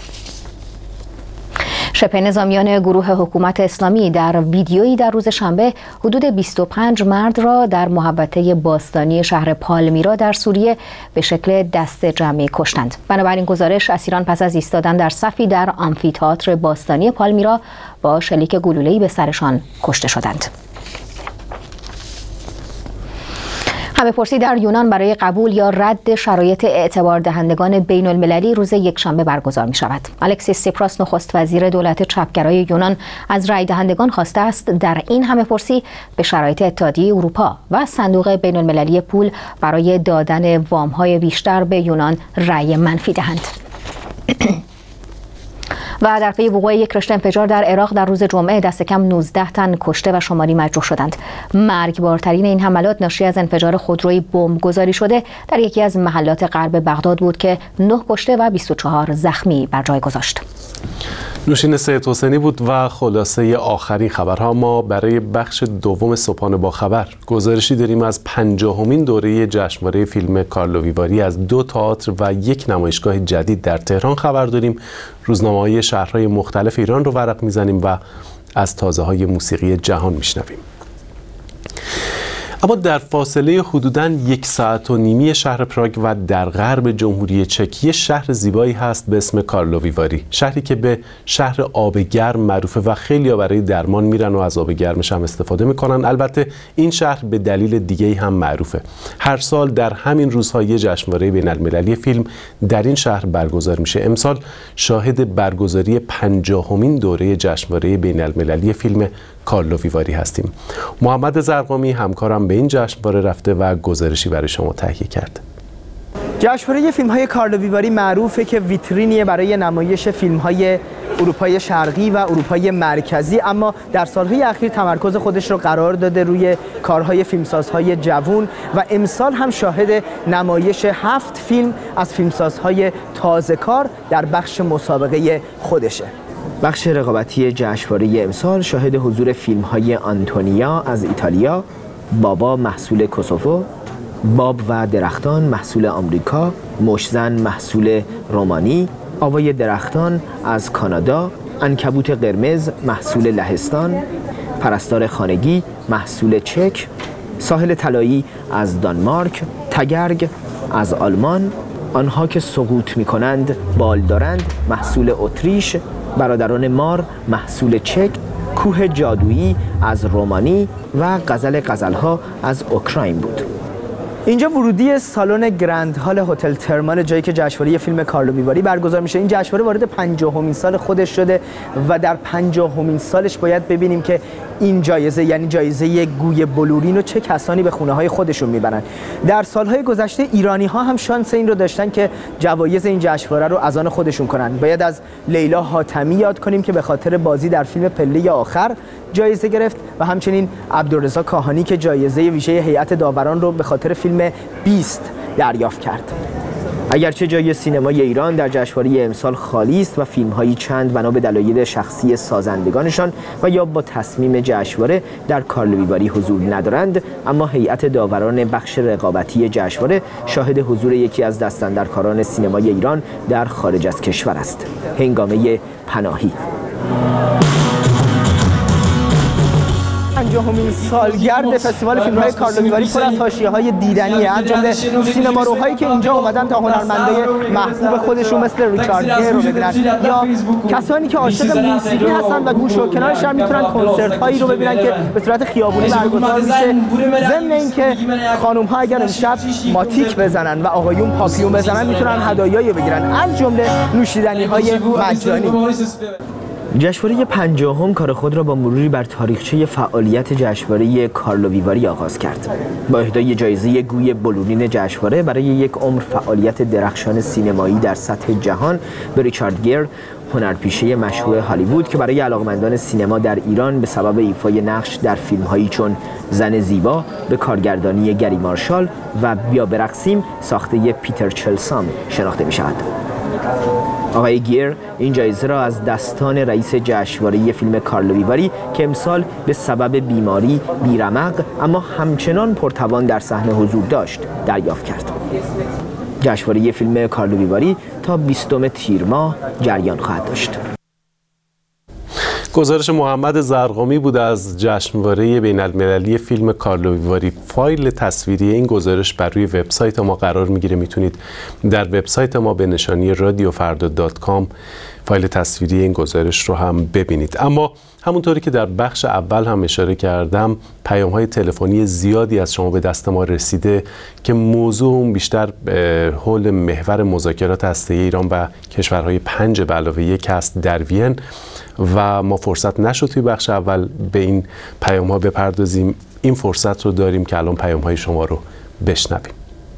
شبه نظامیان گروه حکومت اسلامی در ویدیویی در روز شنبه حدود 25 مرد را در محوطه باستانی شهر پالمیرا در سوریه به شکل دست جمعی کشتند. بنابراین گزارش، اسیران پس از ایستادن در صفی در آمفی‌تئاتر باستانی پالمیرا با شلیک گلوله‌ای به سرشان کشته شدند. همه‌پرسی در یونان برای قبول یا رد شرایط اعتبار دهندگان بین المللی روز یکشنبه برگزار می شود. الکسیس سیپراس نخست وزیر دولت چپگرای یونان از رای دهندگان خواسته است در این همه‌پرسی به شرایط اتحادیه اروپا و صندوق بین المللی پول برای دادن وام‌های بیشتر به یونان رای منفی دهند. و در پی وقوع یک رشته انفجار در عراق در روز جمعه دست کم 19 تن کشته و شماری مجروح شدند. مرگبارترین این حملات ناشی از انفجار خودروی بمبگذاری شده در یکی از محلات غرب بغداد بود که 9 کشته و 24 زخمی بر جای گذاشت. نوشین سید حسینی بود و خلاصه آخرین خبرها. ما برای بخش دوم صبحانه با خبر گزارشی داریم از 50مین دوره جشنواره فیلم کارلو ویواری از 2 تئاتر و 1 نمایشگاه جدید در تهران خبر داریم. روزنامه‌های شهرهای مختلف ایران رو ورق میزنیم و از تازه‌های موسیقی جهان میشنویم. اما در فاصله حدوداً 1.5 ساعت شهر پراگ و در غرب جمهوری چک یه شهر زیبایی هست به اسم کارلو ویواری، شهری که به شهر آب گرم معروفه و خیلی‌ها برای درمان میرن و از آب گرمش هم استفاده میکنن. البته این شهر به دلیل دیگه‌ای هم معروفه. هر سال در همین روزها یه جشنواره بین‌المللی فیلم در این شهر برگزار میشه. امسال شاهد برگزاری 50مین دوره جشنواره بین‌المللی فیلم کارلو ویواری هستیم. محمد زرقامی همکارم به این جشنواره رفته و گزارشی برای شما تهیه کرد. جشنواره فیلم‌های کارلو ویواری معروفه که ویترینیه برای نمایش فیلم‌های اروپای شرقی و اروپای مرکزی، اما در سالهای اخیر تمرکز خودش رو قرار داده روی کارهای فیلمسازهای جوان و امسال هم شاهد نمایش 7 فیلم از فیلمسازهای تازه‌کار در بخش مسابقه خودشه. بخش رقابتی جشنواره امسال شاهد حضور فیلم‌های آنتونیا از ایتالیا، بابا محصول کوسوو، باب و درختان محصول آمریکا، مشزن محصول رومانی، آوای درختان از کانادا، عنکبوت قرمز محصول لهستان، پرستار خانگی محصول چک، ساحل طلایی از دانمارک، تگرگ از آلمان، آنها که سقوط می‌کنند بال دارند محصول اتریش، برادران مار محصول چک، کوه جادویی از رومانی و غزل‌ها از اوکراین بود. اینجا ورودی سالن گرند هال هتل ترمال، جایی که جشنواره فیلم کارلو ویواری برگزار میشه. این جشنواره وارد 50مین سال خودش شده و در 50مین سالش باید ببینیم که این جایزه، یعنی جایزه گوی بلورین، رو چه کسانی به خونه های خودشون میبرن. در سالهای گذشته ایرانی ها هم شانس این رو داشتن که جوایز این جشنواره رو از آن خودشون کنن. باید از لیلا حاتمی یاد کنیم که به خاطر بازی در فیلم پله آخر جایزه گرفت و همچنین عبدالرضا کاهانی که جایزه ویژه هیئت داوران رو به خاطر فیلم 20 دریافت کرد. اگرچه جای سینمای ایران در جشنواره امسال خالی است و فیلم‌هایی چند بنا به دلایل شخصی سازندگانشان و یا با تصمیم جشنواره در کارل ویواری حضور ندارند، اما هیئت داوران بخش رقابتی جشنواره شاهد حضور یکی از دستاندرکاران سینمای ایران در خارج از کشور است. هنگامه پناهی. 50مین سالگرد فستیوال فیلم‌های کارل ویواری پر از حاشیه‌های دیدنیه، از جمله سینماروهایی که اینجا اومدن تا هنرمندای محبوب خودشون مثل ریچارد گیر رو ببینن، یا کسانی که عاشق موسیقی هستن و گوش و کنارش هم میتونن کنسرت‌هایی رو ببینن که به صورت خیابونی برگزار میشه. ضمن اینکه خانم‌ها اگر امشب ماتیک بزنن و آقایون پاپیون بزنن میتونن هدایایی بگیرن، از جمله نوشیدنی‌های مجانی. جشنواره 50 کار خود را با مروری بر تاریخچه فعالیت جشنواره کارل ویواری آغاز کرد. با اهدای جایزه گوی بلورین جشنواره برای یک عمر فعالیت درخشان سینمایی در سطح جهان به ریچارد گیر، هنرپیشه مشهور هالیوود که برای علاقمندان سینما در ایران به سبب ایفای نقش در فیلم‌هایی چون زن زیبا به کارگردانی گری مارشال و بیا برقصیم ساخته پیتر چلسام شناخته می‌شود. آقای گیر این جایزه را از دستان رئیس جشنواره فیلم کارل ویواری که امسال به سبب بیماری بیرمق اما همچنان پرتوان در صحنه حضور داشت دریافت کرد. جشنواره فیلم کارل ویواری تا 20 تیر ماه جریان خواهد داشت. گزارش محمد زرقامی بود از جشنواره بین‌المللی فیلم کارل ویواری. فایل تصویری این گزارش بر روی وبسایت ما قرار میگیره. میتونید در وبسایت ما به نشانی radiofarda.com فایل تصویری این گزارش رو هم ببینید. اما همونطوری که در بخش اول هم اشاره کردم، پیام‌های تلفنی زیادی از شما به دست ما رسیده که موضوع بیشتر حول محور مذاکرات هسته‌ای ایران و کشورهای 5+1 است در وین و ما فرصت نشد توی بخش اول به این پیام‌ها بپردازیم. این فرصت رو داریم که الان پیام‌های شما رو بشنویم.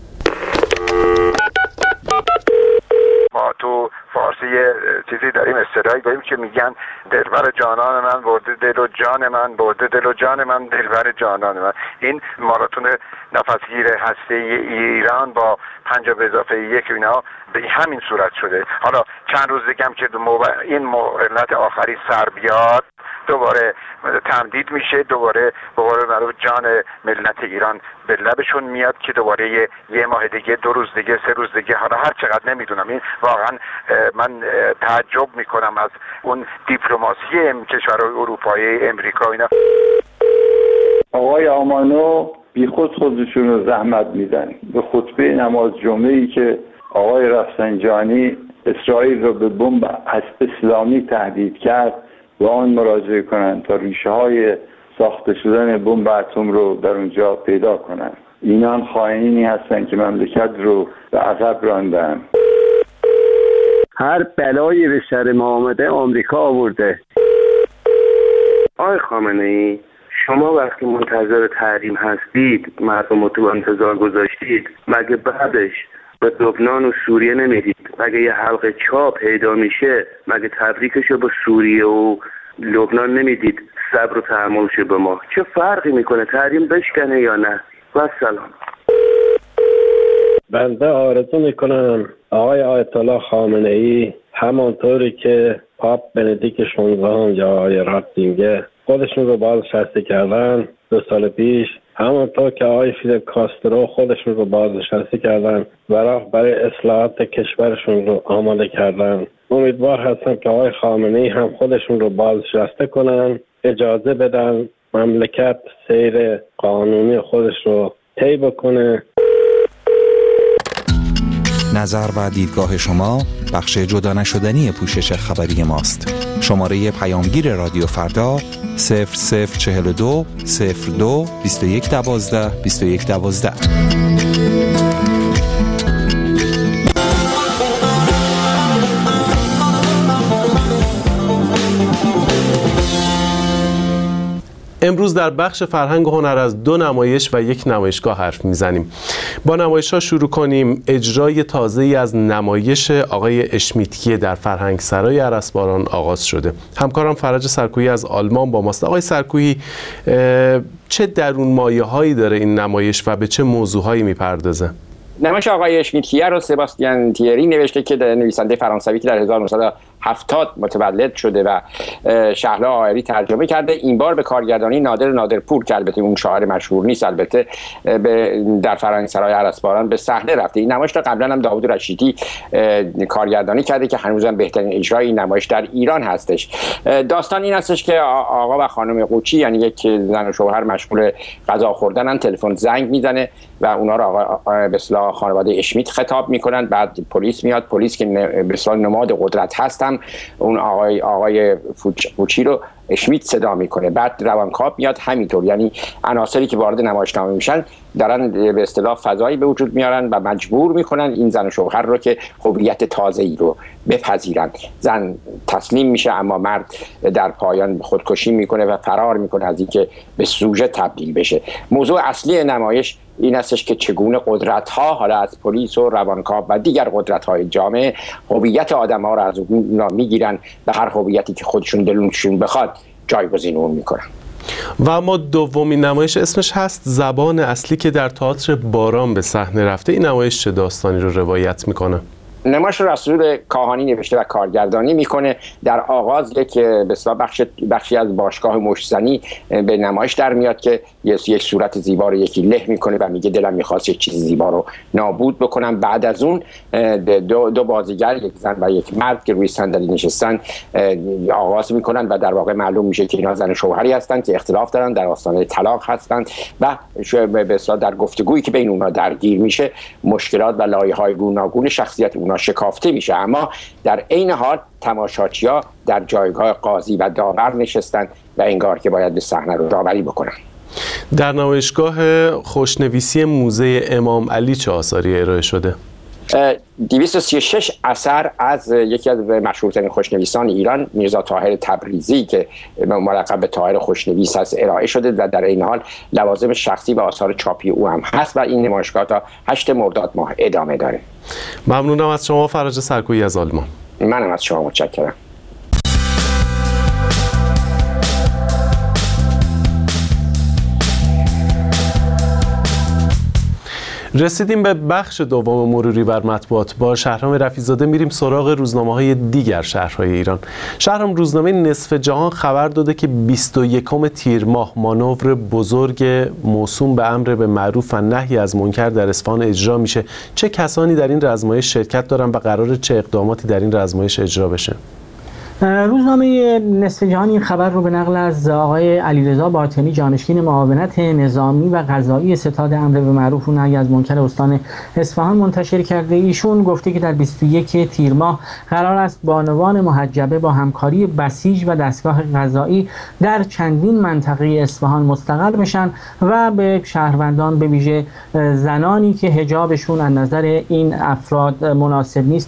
ما تو فارسی چیزی داریم، اصطلاحی داریم که میگن دلبر جانان من برده دل و جان من، برده دل و جان من دلبر جانان من. این ماراتون نفسگیر هسته‌ای ایران با 5+1 اینا به همین صورت شده. حالا چند روز دیگه هم که این مهلت آخری سر بیاد دوباره تمدید میشه، دوباره معروف جان ملت ایران به لبشون میاد که دوباره یه ماه دیگه، 2 روز دیگه، 3 روز دیگه، حالا هر چقدر نمیدونم. این واقعا من تعجب میکنم از اون دیپلماسی کشورهای اروپایی، امریکا اینا. آقای آمانو بی خودشون رو زحمت میدن. به خطبه نماز جمعه‌ای که آقای رفسنجانی اسرائیل رو به بمب اسلامی تهدید کرد با آن مراجعه کنند تا ریشه های ساخته شدن بمب اتم رو در اونجا پیدا کنند. اینان خائنینی هستن که مملکت رو به عقب راندن. هر بلایی به سر ما آمده آمریکا آورده. آقای خامنه‌ای، شما وقتی منتظر تحریم هستید، مردم رو تو انتظار گذاشتید، مگه بعدش به لبنان و سوریه نمیدید؟ مگه یه حلقه چاپ پیدا میشه، مگه تبریکشو با سوریه و لبنان نمیدید؟ صبر و تحملشو به ما. چه فرقی میکنه تحریم بشکنه یا نه؟ و سلام. بنده آرزو میکنم آقای آیت الله خامنه‌ای همانطوری که پاپ بندیک 16 یا آقای راتزینگر خودشون رو بازنشسته کردن 2 سال پیش، همانطور که آقای فیدل کاسترو خودشون رو بازنشسته کردن و راه برای اصلاحات کشورشون رو آماده کردن، امیدوار هستم که آقای خامنه‌ای هم خودشون رو بازنشسته کنن، اجازه بدن مملکت سیر قانونی خودش رو طی بکنه. نظر و دیدگاه شما بخش جدا نشدنی پوشش خبری ماست. شماره پیامگیر رادیو فردا 0042 02 21 12 21 12. امروز در بخش فرهنگ و هنر از 2 نمایش و 1 نمایشگاه حرف میزنیم. با نمایش‌ها شروع کنیم. اجرای تازه‌ای از نمایش آقای اشمیتکی در فرهنگسرای ارسباران آغاز شده. همکارم فرج سرکویی از آلمان با ماست. آقای سرکویی، چه درون مایه‌هایی داره این نمایش و به چه موضوعهایی میپردازه؟ نمایش آقای اشمیتیه رو سباستیان تیری نوشته که نویسنده فرانسوی که در 1970 متولد شده و شهلا آیری ترجمه کرده. این بار به کارگردانی نادرپور که البته اون شاعر مشهور نیست، البته در فرهنگسرای ارسباران به صحنه رفته. این نمایش رو قبلا هم داوود رشیدی کارگردانی کرده که هنوزم بهترین اجرای این نمایش در ایران هستش. داستان این هستش که آقا و خانم قوچی، یعنی یک زن و شوهر مشغول غذا خوردنن، تلفن زنگ میزنه و اونا رو آقا به اصطلاح خانواده اشمیت خطاب میکنن. بعد پلیس میاد، پلیس که به اصطلاح نماد قدرت هستن، اون آقای فوچی رو اشمیت صدا میکنه. بعد روانکاو میاد همینطور، یعنی عناصری که وارد نمایشنامه میشن دارن به اصطلاح فضایی به وجود میارن و مجبور میکنن این زن و شوهر رو که هویت تازه‌ای رو بپذیرن. زن تسلیم میشه اما مرد در پایان خودکشی میکنه و فرار میکنه از اینکه به سوژه تبدیل بشه. موضوع اصلی نمایش این هستش که چگونه قدرت‌ها، حالا از پلیس و روانکاو و دیگر قدرت‌های جامعه، هویت آدم‌ها رو از اون میگیرن و هر هویتی که خودشون دلشون بخواد جایگزین اون میکنن. و اما دومین نمایش اسمش هست زبان اصلی که در تئاتر باران به صحنه رفته. این نمایش چه داستانی رو روایت میکنه؟ نمایش رسول کاهانی نوشته و کارگردانی میکنه. در آغاز یک به اصطلاح بخشی از باشگاه مشتزنی به نمایش در میاد که یک صورت زیبا رو یکی له میکنه و میگه دلم میخواست یک چیز زیبا رو نابود بکنم. بعد از اون دو بازیگر، یک زن و یک مرد که روی صندلی نشستن آغاز میکنن و در واقع معلوم میشه که اینا زن و شوهری هستن که اختلاف دارن، در آستانه طلاق هستن و به اصطلاح در گفتگویی که بین اونها درگیر میشه مشکلات و لایه‌های گوناگون شخصیت اونها شکافته میشه. اما در عین حال تماشاچی‌ها در جایگاه قاضی و داور نشستن و انگار که باید به صحنه رو داوری بکنن. در نمایشگاه خوشنویسی موزه امام علی چه آثاری ارائه شده؟ 236 اثر از یکی از مشهورترین خوشنویسان ایران، میرزا طاهر تبریزی که ملقب به طاهر خوشنویس است ارائه شده و در این حال لوازم شخصی و آثار چاپی او هم هست و این نمایشگاه تا 8 مرداد ماه ادامه داره. ممنونم از شما فرج سرکویی از آلمان. منم از شما متشکرم. رسیدیم به بخش دوم مروری بر مطبوعات. با شهرام رفیع‌زاده میریم سراغ روزنامه‌های دیگر شهرهای ایران. شهرام، روزنامه نصف جهان خبر داده که 21 تیر ماه مانور بزرگ موسوم به امر به معروف و نهی از منکر در اصفهان اجرا میشه. چه کسانی در این رزمایش شرکت دارن و قرار چه اقداماتی در این رزمایش اجرا بشه؟ روزنامه نصف جهان این خبر رو به نقل از آقای علیرضا باطنی، جانشین معاونت نظامی و قضایی ستاد امر به معروف و نهی از منکر استان اصفهان منتشر کرده. ایشون گفته که در 21 تیر ماه قرار است بانوان محجبه با همکاری بسیج و دستگاه قضایی در چندین منطقه اصفهان مستقر بشن و به شهروندان به ویژه زنانی که حجابشون از نظر این افراد مناسب نیست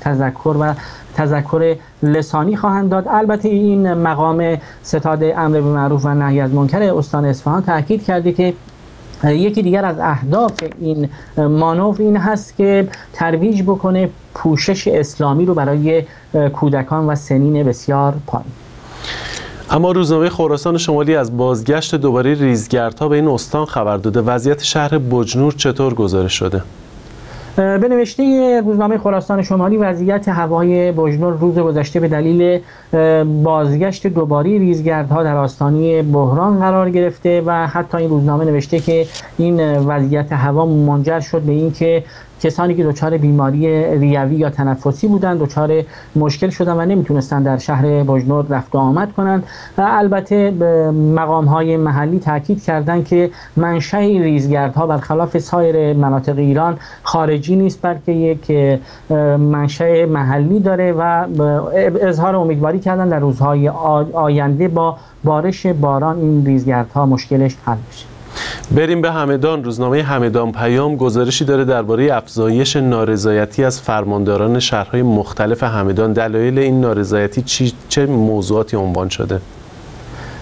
تذکر لسانی خواهند داد. البته این مقام ستاد امر به معروف و نهی از منکر استان اصفهان تاکید کرده که یکی دیگر از اهداف این مانور این هست که ترویج بکنه پوشش اسلامی رو برای کودکان و سنین بسیار پایین. اما روزنامه خراسان شمالی از بازگشت دوباره ریزگردها به این استان خبر داده. وضعیت شهر بجنور چطور گزارش شده؟ به نوشته روزنامه خراسان شمالی وضعیت هوای بجنور روز گذشته به دلیل بازگشت دوباره ریزگردها در آستانه بحران قرار گرفته و حتی این روزنامه نوشته که این وضعیت هوا منجر شد به اینکه کسانی که دچار بیماری ریوی یا تنفسی بودند دچار مشکل شدن و نمیتونستن در شهر بجنور رفت و آمد کنند. البته مقام‌های محلی تاکید کردند که منشأ ریزگردها برخلاف سایر مناطق ایران خارجی نیست بلکه یک منشأ محلی داره و اظهار امیدواری کردن در روزهای آینده با بارش باران این ریزگردها مشکلش حل بشه. بریم به همدان. روزنامه همدان پیام گزارشی داره درباره افزایش نارضایتی از فرمانداران شهرهای مختلف همدان. دلایل این نارضایتی چه موضوعاتی عنوان شده؟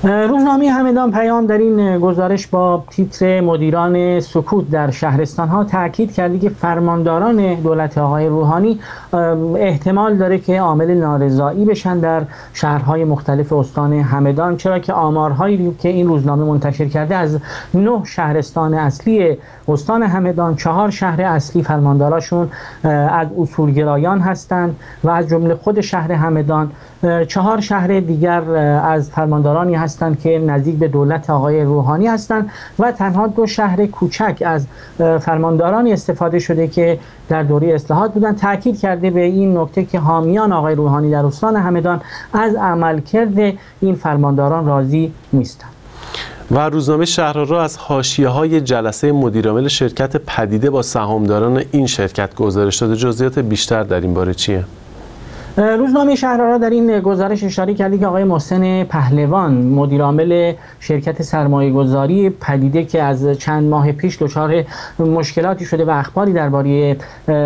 روزنامه همدان پیام در این گزارش با تیتر مدیران سکوت در شهرستان‌ها تاکید کرده که فرمانداران دولت آقای روحانی احتمال داره که عامل نارضایی بشن در شهرهای مختلف استان همدان، چرا که آمارهایی که این روزنامه منتشر کرده از 9 شهرستان اصلی استان همدان 4 شهر اصلی فرمانداراشون از اصولگرایان هستند و از جمله خود شهر همدان 4 شهر دیگر از فرماندارانی هستند که نزدیک به دولت آقای روحانی هستند و تنها 2 شهر کوچک از فرماندارانی استفاده شده که در دوره اصلاحات بودند. تاکید کرده به این نکته که حامیان آقای روحانی در استان همدان از عملکرد این فرمانداران راضی نیستند. و روزنامه شهرآرا از حاشیه‌های جلسه مدیرعامل شرکت پدیده با سهامداران این شرکت گزارش داده. جزئیات بیشتر در این باره چیه؟ روزنامه شهرآرا در این گزارش اشاره کرده که آقای محسن پهلوان مدیرعامل شرکت سرمایه‌گذاری پدیده که از چند ماه پیش دچار مشکلاتی شده و اخباری درباره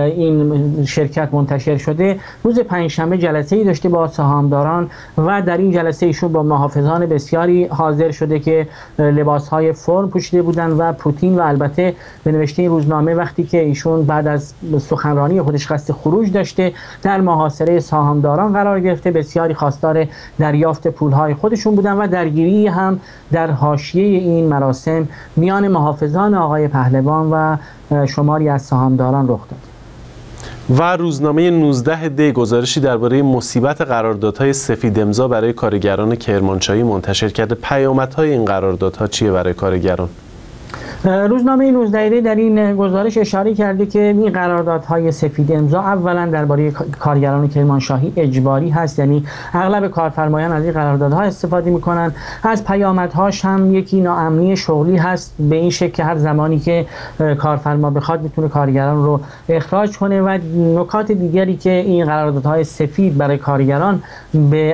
این شرکت منتشر شده، روز پنجشنبه جلسه‌ای داشته با سهامداران و در این جلسه ایشون با محافظان بسیاری حاضر شده که لباس‌های فرم پوشیده بودند و پوتین و البته به نوشته این روزنامه وقتی که ایشون بعد از سخنرانی خودش قصد خروج داشته در محاصره سهامداران قرار گرفته، بسیاری خواستار دریافت پولهای خودشون بودن و درگیری هم در حاشیه این مراسم میان محافظان آقای پهلوان و شماری از سهامداران رخ داد. و روزنامه 19 دی گزارشی درباره مصیبت قراردادهای سفید امضا برای کارگران کرمانشاهی منتشر کرده. پیامدهای این قراردادها چیه برای کارگران؟ روزنامه 19 دی در این گزارش اشاره کرده که این قراردادهای سفید امضا اولا درباره کارگران کرمانشاهی اجباری هست، یعنی اغلب کارفرمایان از این قراردادها استفاده میکنن. از پیامدهاش هم یکی ناامنی شغلی هست، به این شکل که هر زمانی که کارفرما بخواد میتونه کارگران رو اخراج کنه. و نکات دیگری که این قراردادهای سفید برای کارگران به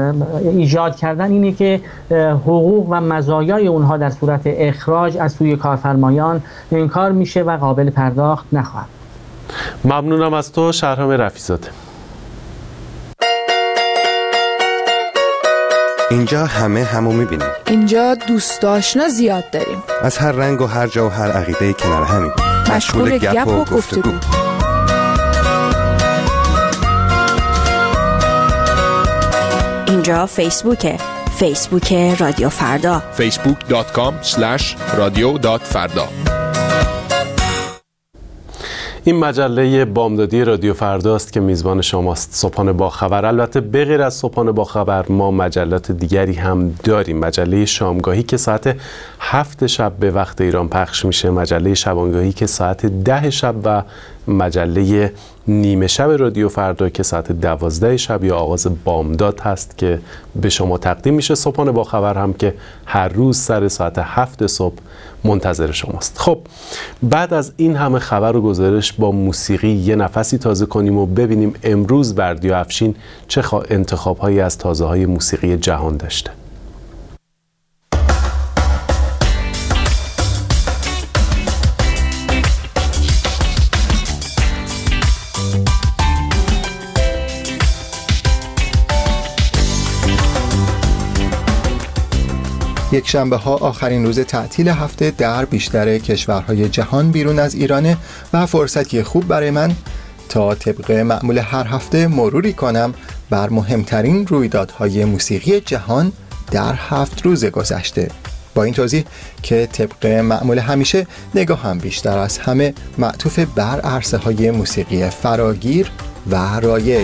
ایجاد کردن اینه که حقوق و مزایای اونها در صورت اخراج از سوی کارفرمایان انکار میشه و قابل پرداخت نخواهد. ممنونم از تو شهرام رفیع‌زاده. اینجا همو میبینیم. اینجا دوست آشنا زیاد داریم. از هر رنگ و هر جا و هر عقیده کنار همیم. مشغول گپ و گفتگو. اینجا فیسبوک رادیو فردا. facebook.com/radio.farda. این مجله بامدادی رادیو فردا است که میزبان شماست. صبحانه با خبر. البته بغیر از صبحانه با خبر ما مجلات دیگری هم داریم. مجله شامگاهی که ساعت 7 شب به وقت ایران پخش میشه، مجله شبانگاهی که ساعت 10 شب و مجله نیمه شب رادیو فردا که ساعت 12 شب یا آغاز بامداد هست که به شما تقدیم میشه. صبحانه با خبر هم که هر روز سر ساعت 7 صبح منتظر شماست. خب بعد از این همه خبر و گزارش با موسیقی یه نفسی تازه کنیم و ببینیم امروز بردیا افشین چه انتخاب‌هایی از تازه‌های موسیقی جهان داشته. یکشنبه‌ها آخرین روز تعطیل هفته در بیشتر کشورهای جهان بیرون از ایرانه و فرصتی خوب برای من تا طبق معمول هر هفته مروری کنم بر مهمترین رویدادهای موسیقی جهان در 7 روز گذشته. با این توضیح که طبق معمول همیشه نگاه هم بیشتر از همه معطوف بر عرصه‌های موسیقی فراگیر و رایج.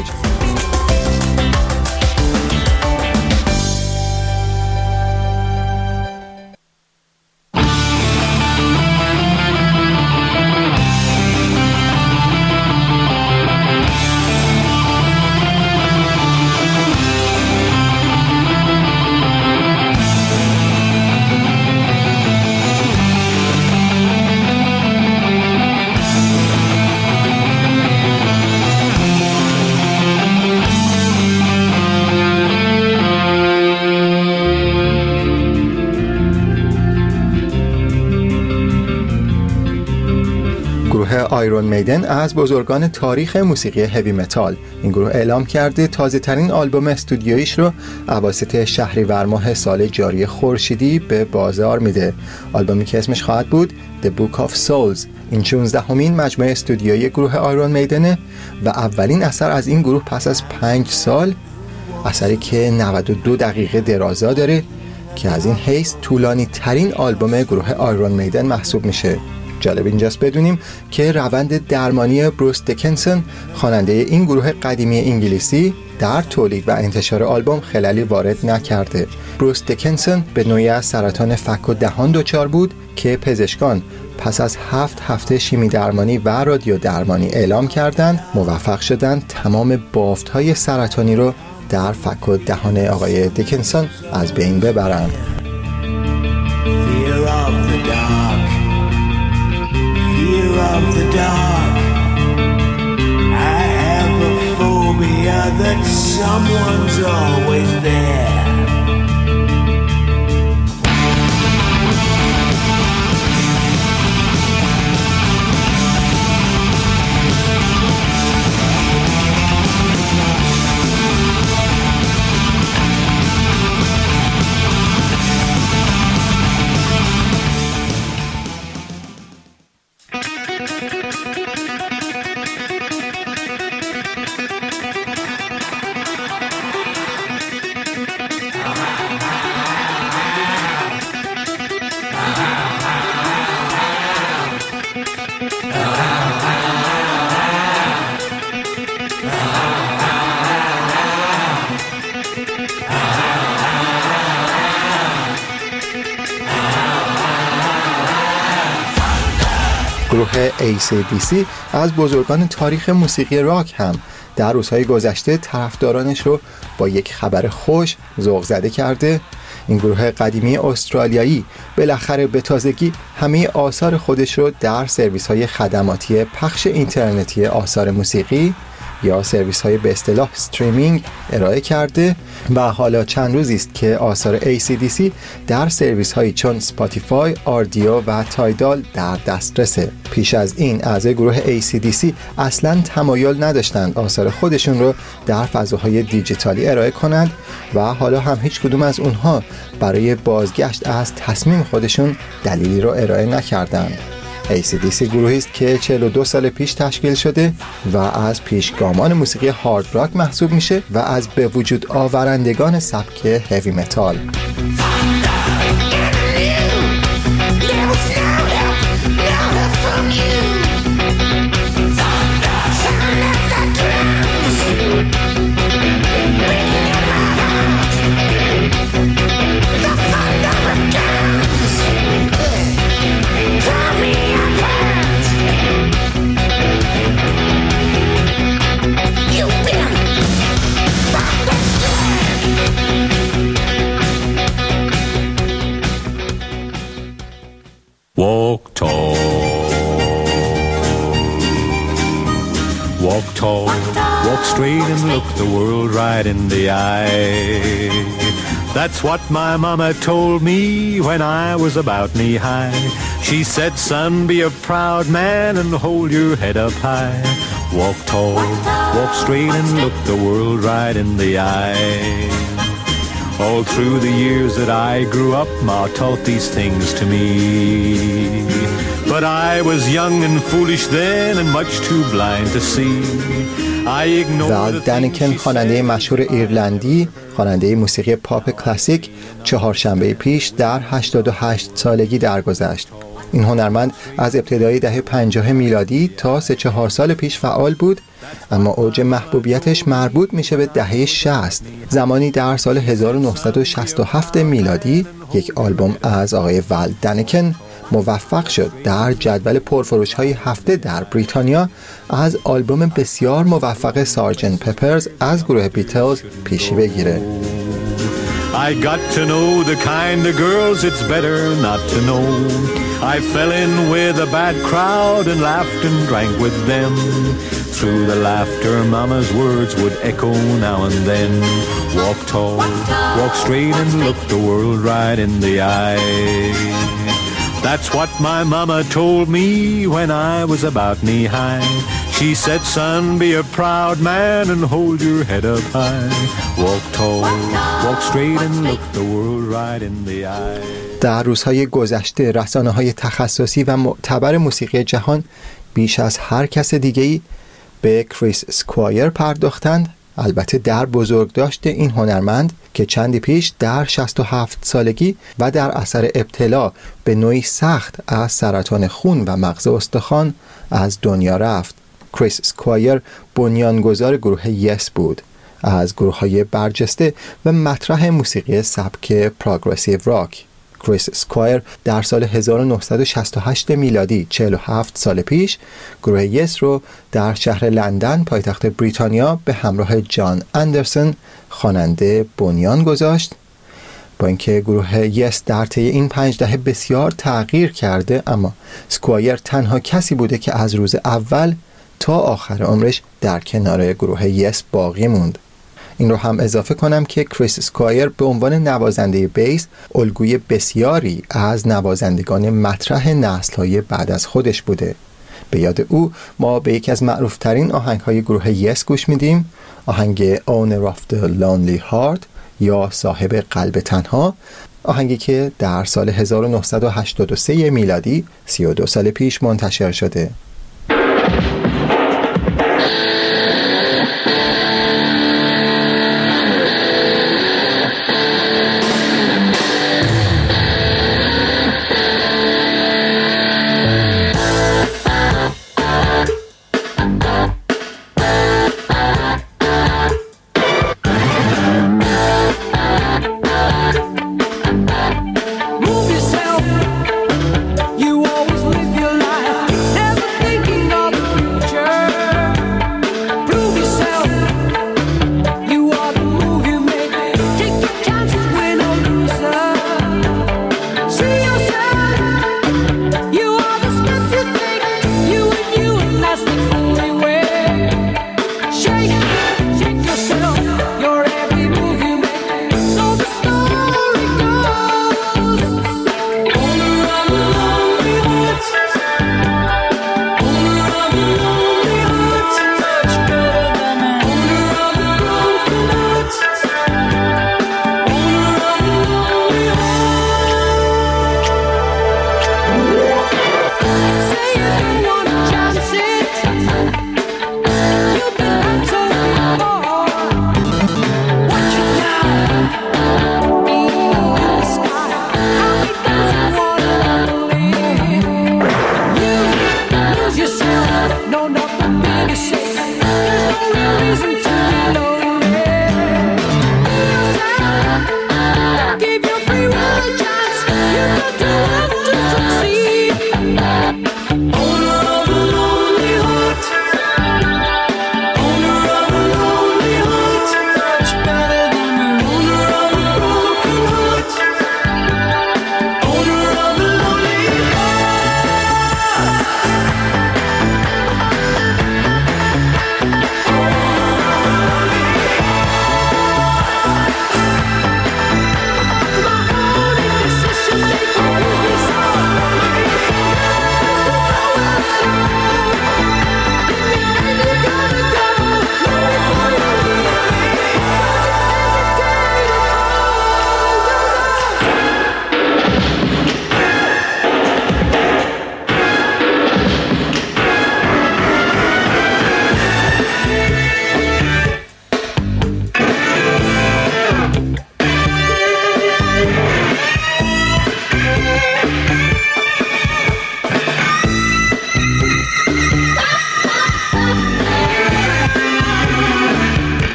آیرون میدن از بزرگان تاریخ موسیقی هوی متال. این گروه اعلام کرده تازه ترین آلبوم استودیویش رو اواسط شهریور ماه سال جاری خورشیدی به بازار میده. آلبومی که اسمش خواهد بود The Book of Souls. این 16مین مجموعه استودیویی گروه آیرون میدنه و اولین اثر از این گروه پس از 5 سال، اثری که 92 دقیقه درازا داره که از این حیث طولانی ترین آلبوم گروه آیرون میدن محسوب میشه. جالب اینجاست بدونیم که روند درمانی بروس دکنسون، خواننده این گروه قدیمی انگلیسی، در تولید و انتشار آلبوم خلالی وارد نکرده. بروس دکنسون به نوعی از سرطان فک و دهان دچار بود که پزشکان پس از 7 هفته شیمی درمانی و رادیو درمانی اعلام کردند موفق شدند تمام بافت‌های سرطانی رو در فک و دهان آقای دکنسون از بین ببرند. Of the dark, I have a phobia that someone's always there. گروه AC/DC از بزرگان تاریخ موسیقی راک هم در روزهای گذشته طرفدارانش رو با یک خبر خوش ذوق زده کرده. این گروه قدیمی استرالیایی بالاخره به تازگی همه آثار خودش رو در سرویس‌های خدماتی پخش اینترنتی آثار موسیقی یا سرویس‌های به اصطلاح استریمینگ ارائه کرده و حالا چند روزی است که آثار AC/DC در سرویس‌هایی چون اسپاتیفای، آردیو و تایدال در دسترسه. پیش از این اعضای گروه AC/DC اصلاً تمایل نداشتند آثار خودشون رو در فضاهای دیجیتالی ارائه کنند و حالا هم هیچ کدوم از اونها برای بازگشت از تصمیم خودشون دلیلی رو ارائه نکردند. AC/DC گروهی است که 42 سال پیش تشکیل شده و از پیشگامان موسیقی هارد راک محسوب میشه و از به وجود آورندگان سبک هوی متال. Walk tall, walk tall, walk straight and look the world right in the eye. That's what my mama told me when I was about knee high. She said, son, be a proud man and hold your head up high. Walk tall, walk straight and look the world right in the eye. All through the years that I grew up, Ma taught these things to me. But I was young and foolish then and much too blind to see. ول دنیکن، خواننده مشهور ایرلندی، خواننده موسیقی پاپ کلاسیک، چهارشنبه پیش در 88 سالگی درگذشت. این هنرمند از ابتدای دهه 50 میلادی تا 3-4 سال پیش فعال بود، اما اوج محبوبیتش مربوط میشه به دهه 60. زمانی در سال 1967 میلادی یک آلبوم از آقای ول دنیکن موفق شد در جدول پرفروش‌های هفته در بریتانیا از آلبوم بسیار موفق سارجنت پپرز از گروه بیتلز پیشی بگیره. I got to know the kind of girls it's better not to know. I fell in with a bad crowd and laughed and drank with them. Through the laughter mama's words would echo now and then. Walk tall, walk straight and look the world right in the eye. That's what my mama told me when I was about knee high. She said, son, be a proud man and hold your head up high. Walk tall, walk straight and look the world right in the eye. در روزهای گذشته رسانه‌های تخصصی و معتبر موسیقی جهان بیش از هر کس دیگه‌ای به کریس اسکوایر پرداختند، البته در بزرگداشت این هنرمند که چندی پیش در 67 سالگی و در اثر ابتلا به نوعی سخت از سرطان خون و مغز استخوان از دنیا رفت. کریس اسکوایر بنیانگذار گروه یس بود، از گروه‌های برجسته و مطرح موسیقی سبک پروگرسیو راک. کریس اسکوایر در سال 1968 میلادی 47 سال پیش گروه یس رو در شهر لندن پایتخت بریتانیا به همراه جان اندرسون خواننده بنیان گذاشت. با اینکه گروه یس در طی این 5 دهه بسیار تغییر کرده، اما اسکوایر تنها کسی بوده که از روز اول تا آخر عمرش در کنار گروه یس باقی موند. این رو هم اضافه کنم که کریس اسکوایر به عنوان نوازنده بیس الگوی بسیاری از نوازندگان مطرح نسل‌های بعد از خودش بوده. به یاد او ما به یکی از معروفترین آهنگ‌های گروه یس گوش میدیم، آهنگ Owner of the Lonely Heart یا صاحب قلب تنها، آهنگی که در سال 1983 میلادی 32 سال پیش منتشر شده. Move yourself, you always live your life. There's a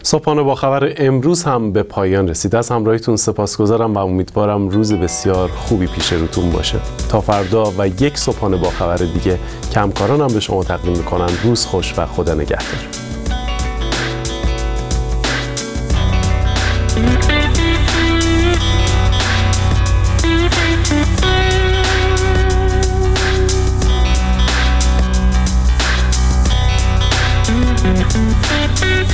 صبحانه با خبر امروز هم به پایان رسید. از همراهیتون سپاسگزارم و امیدوارم روز بسیار خوبی پیش روتون باشه. تا فردا و یک صبحانه با خبر دیگه که همکارانم به شما تقدیم میکنن. روز خوش و خدا نگهدار. Thank you.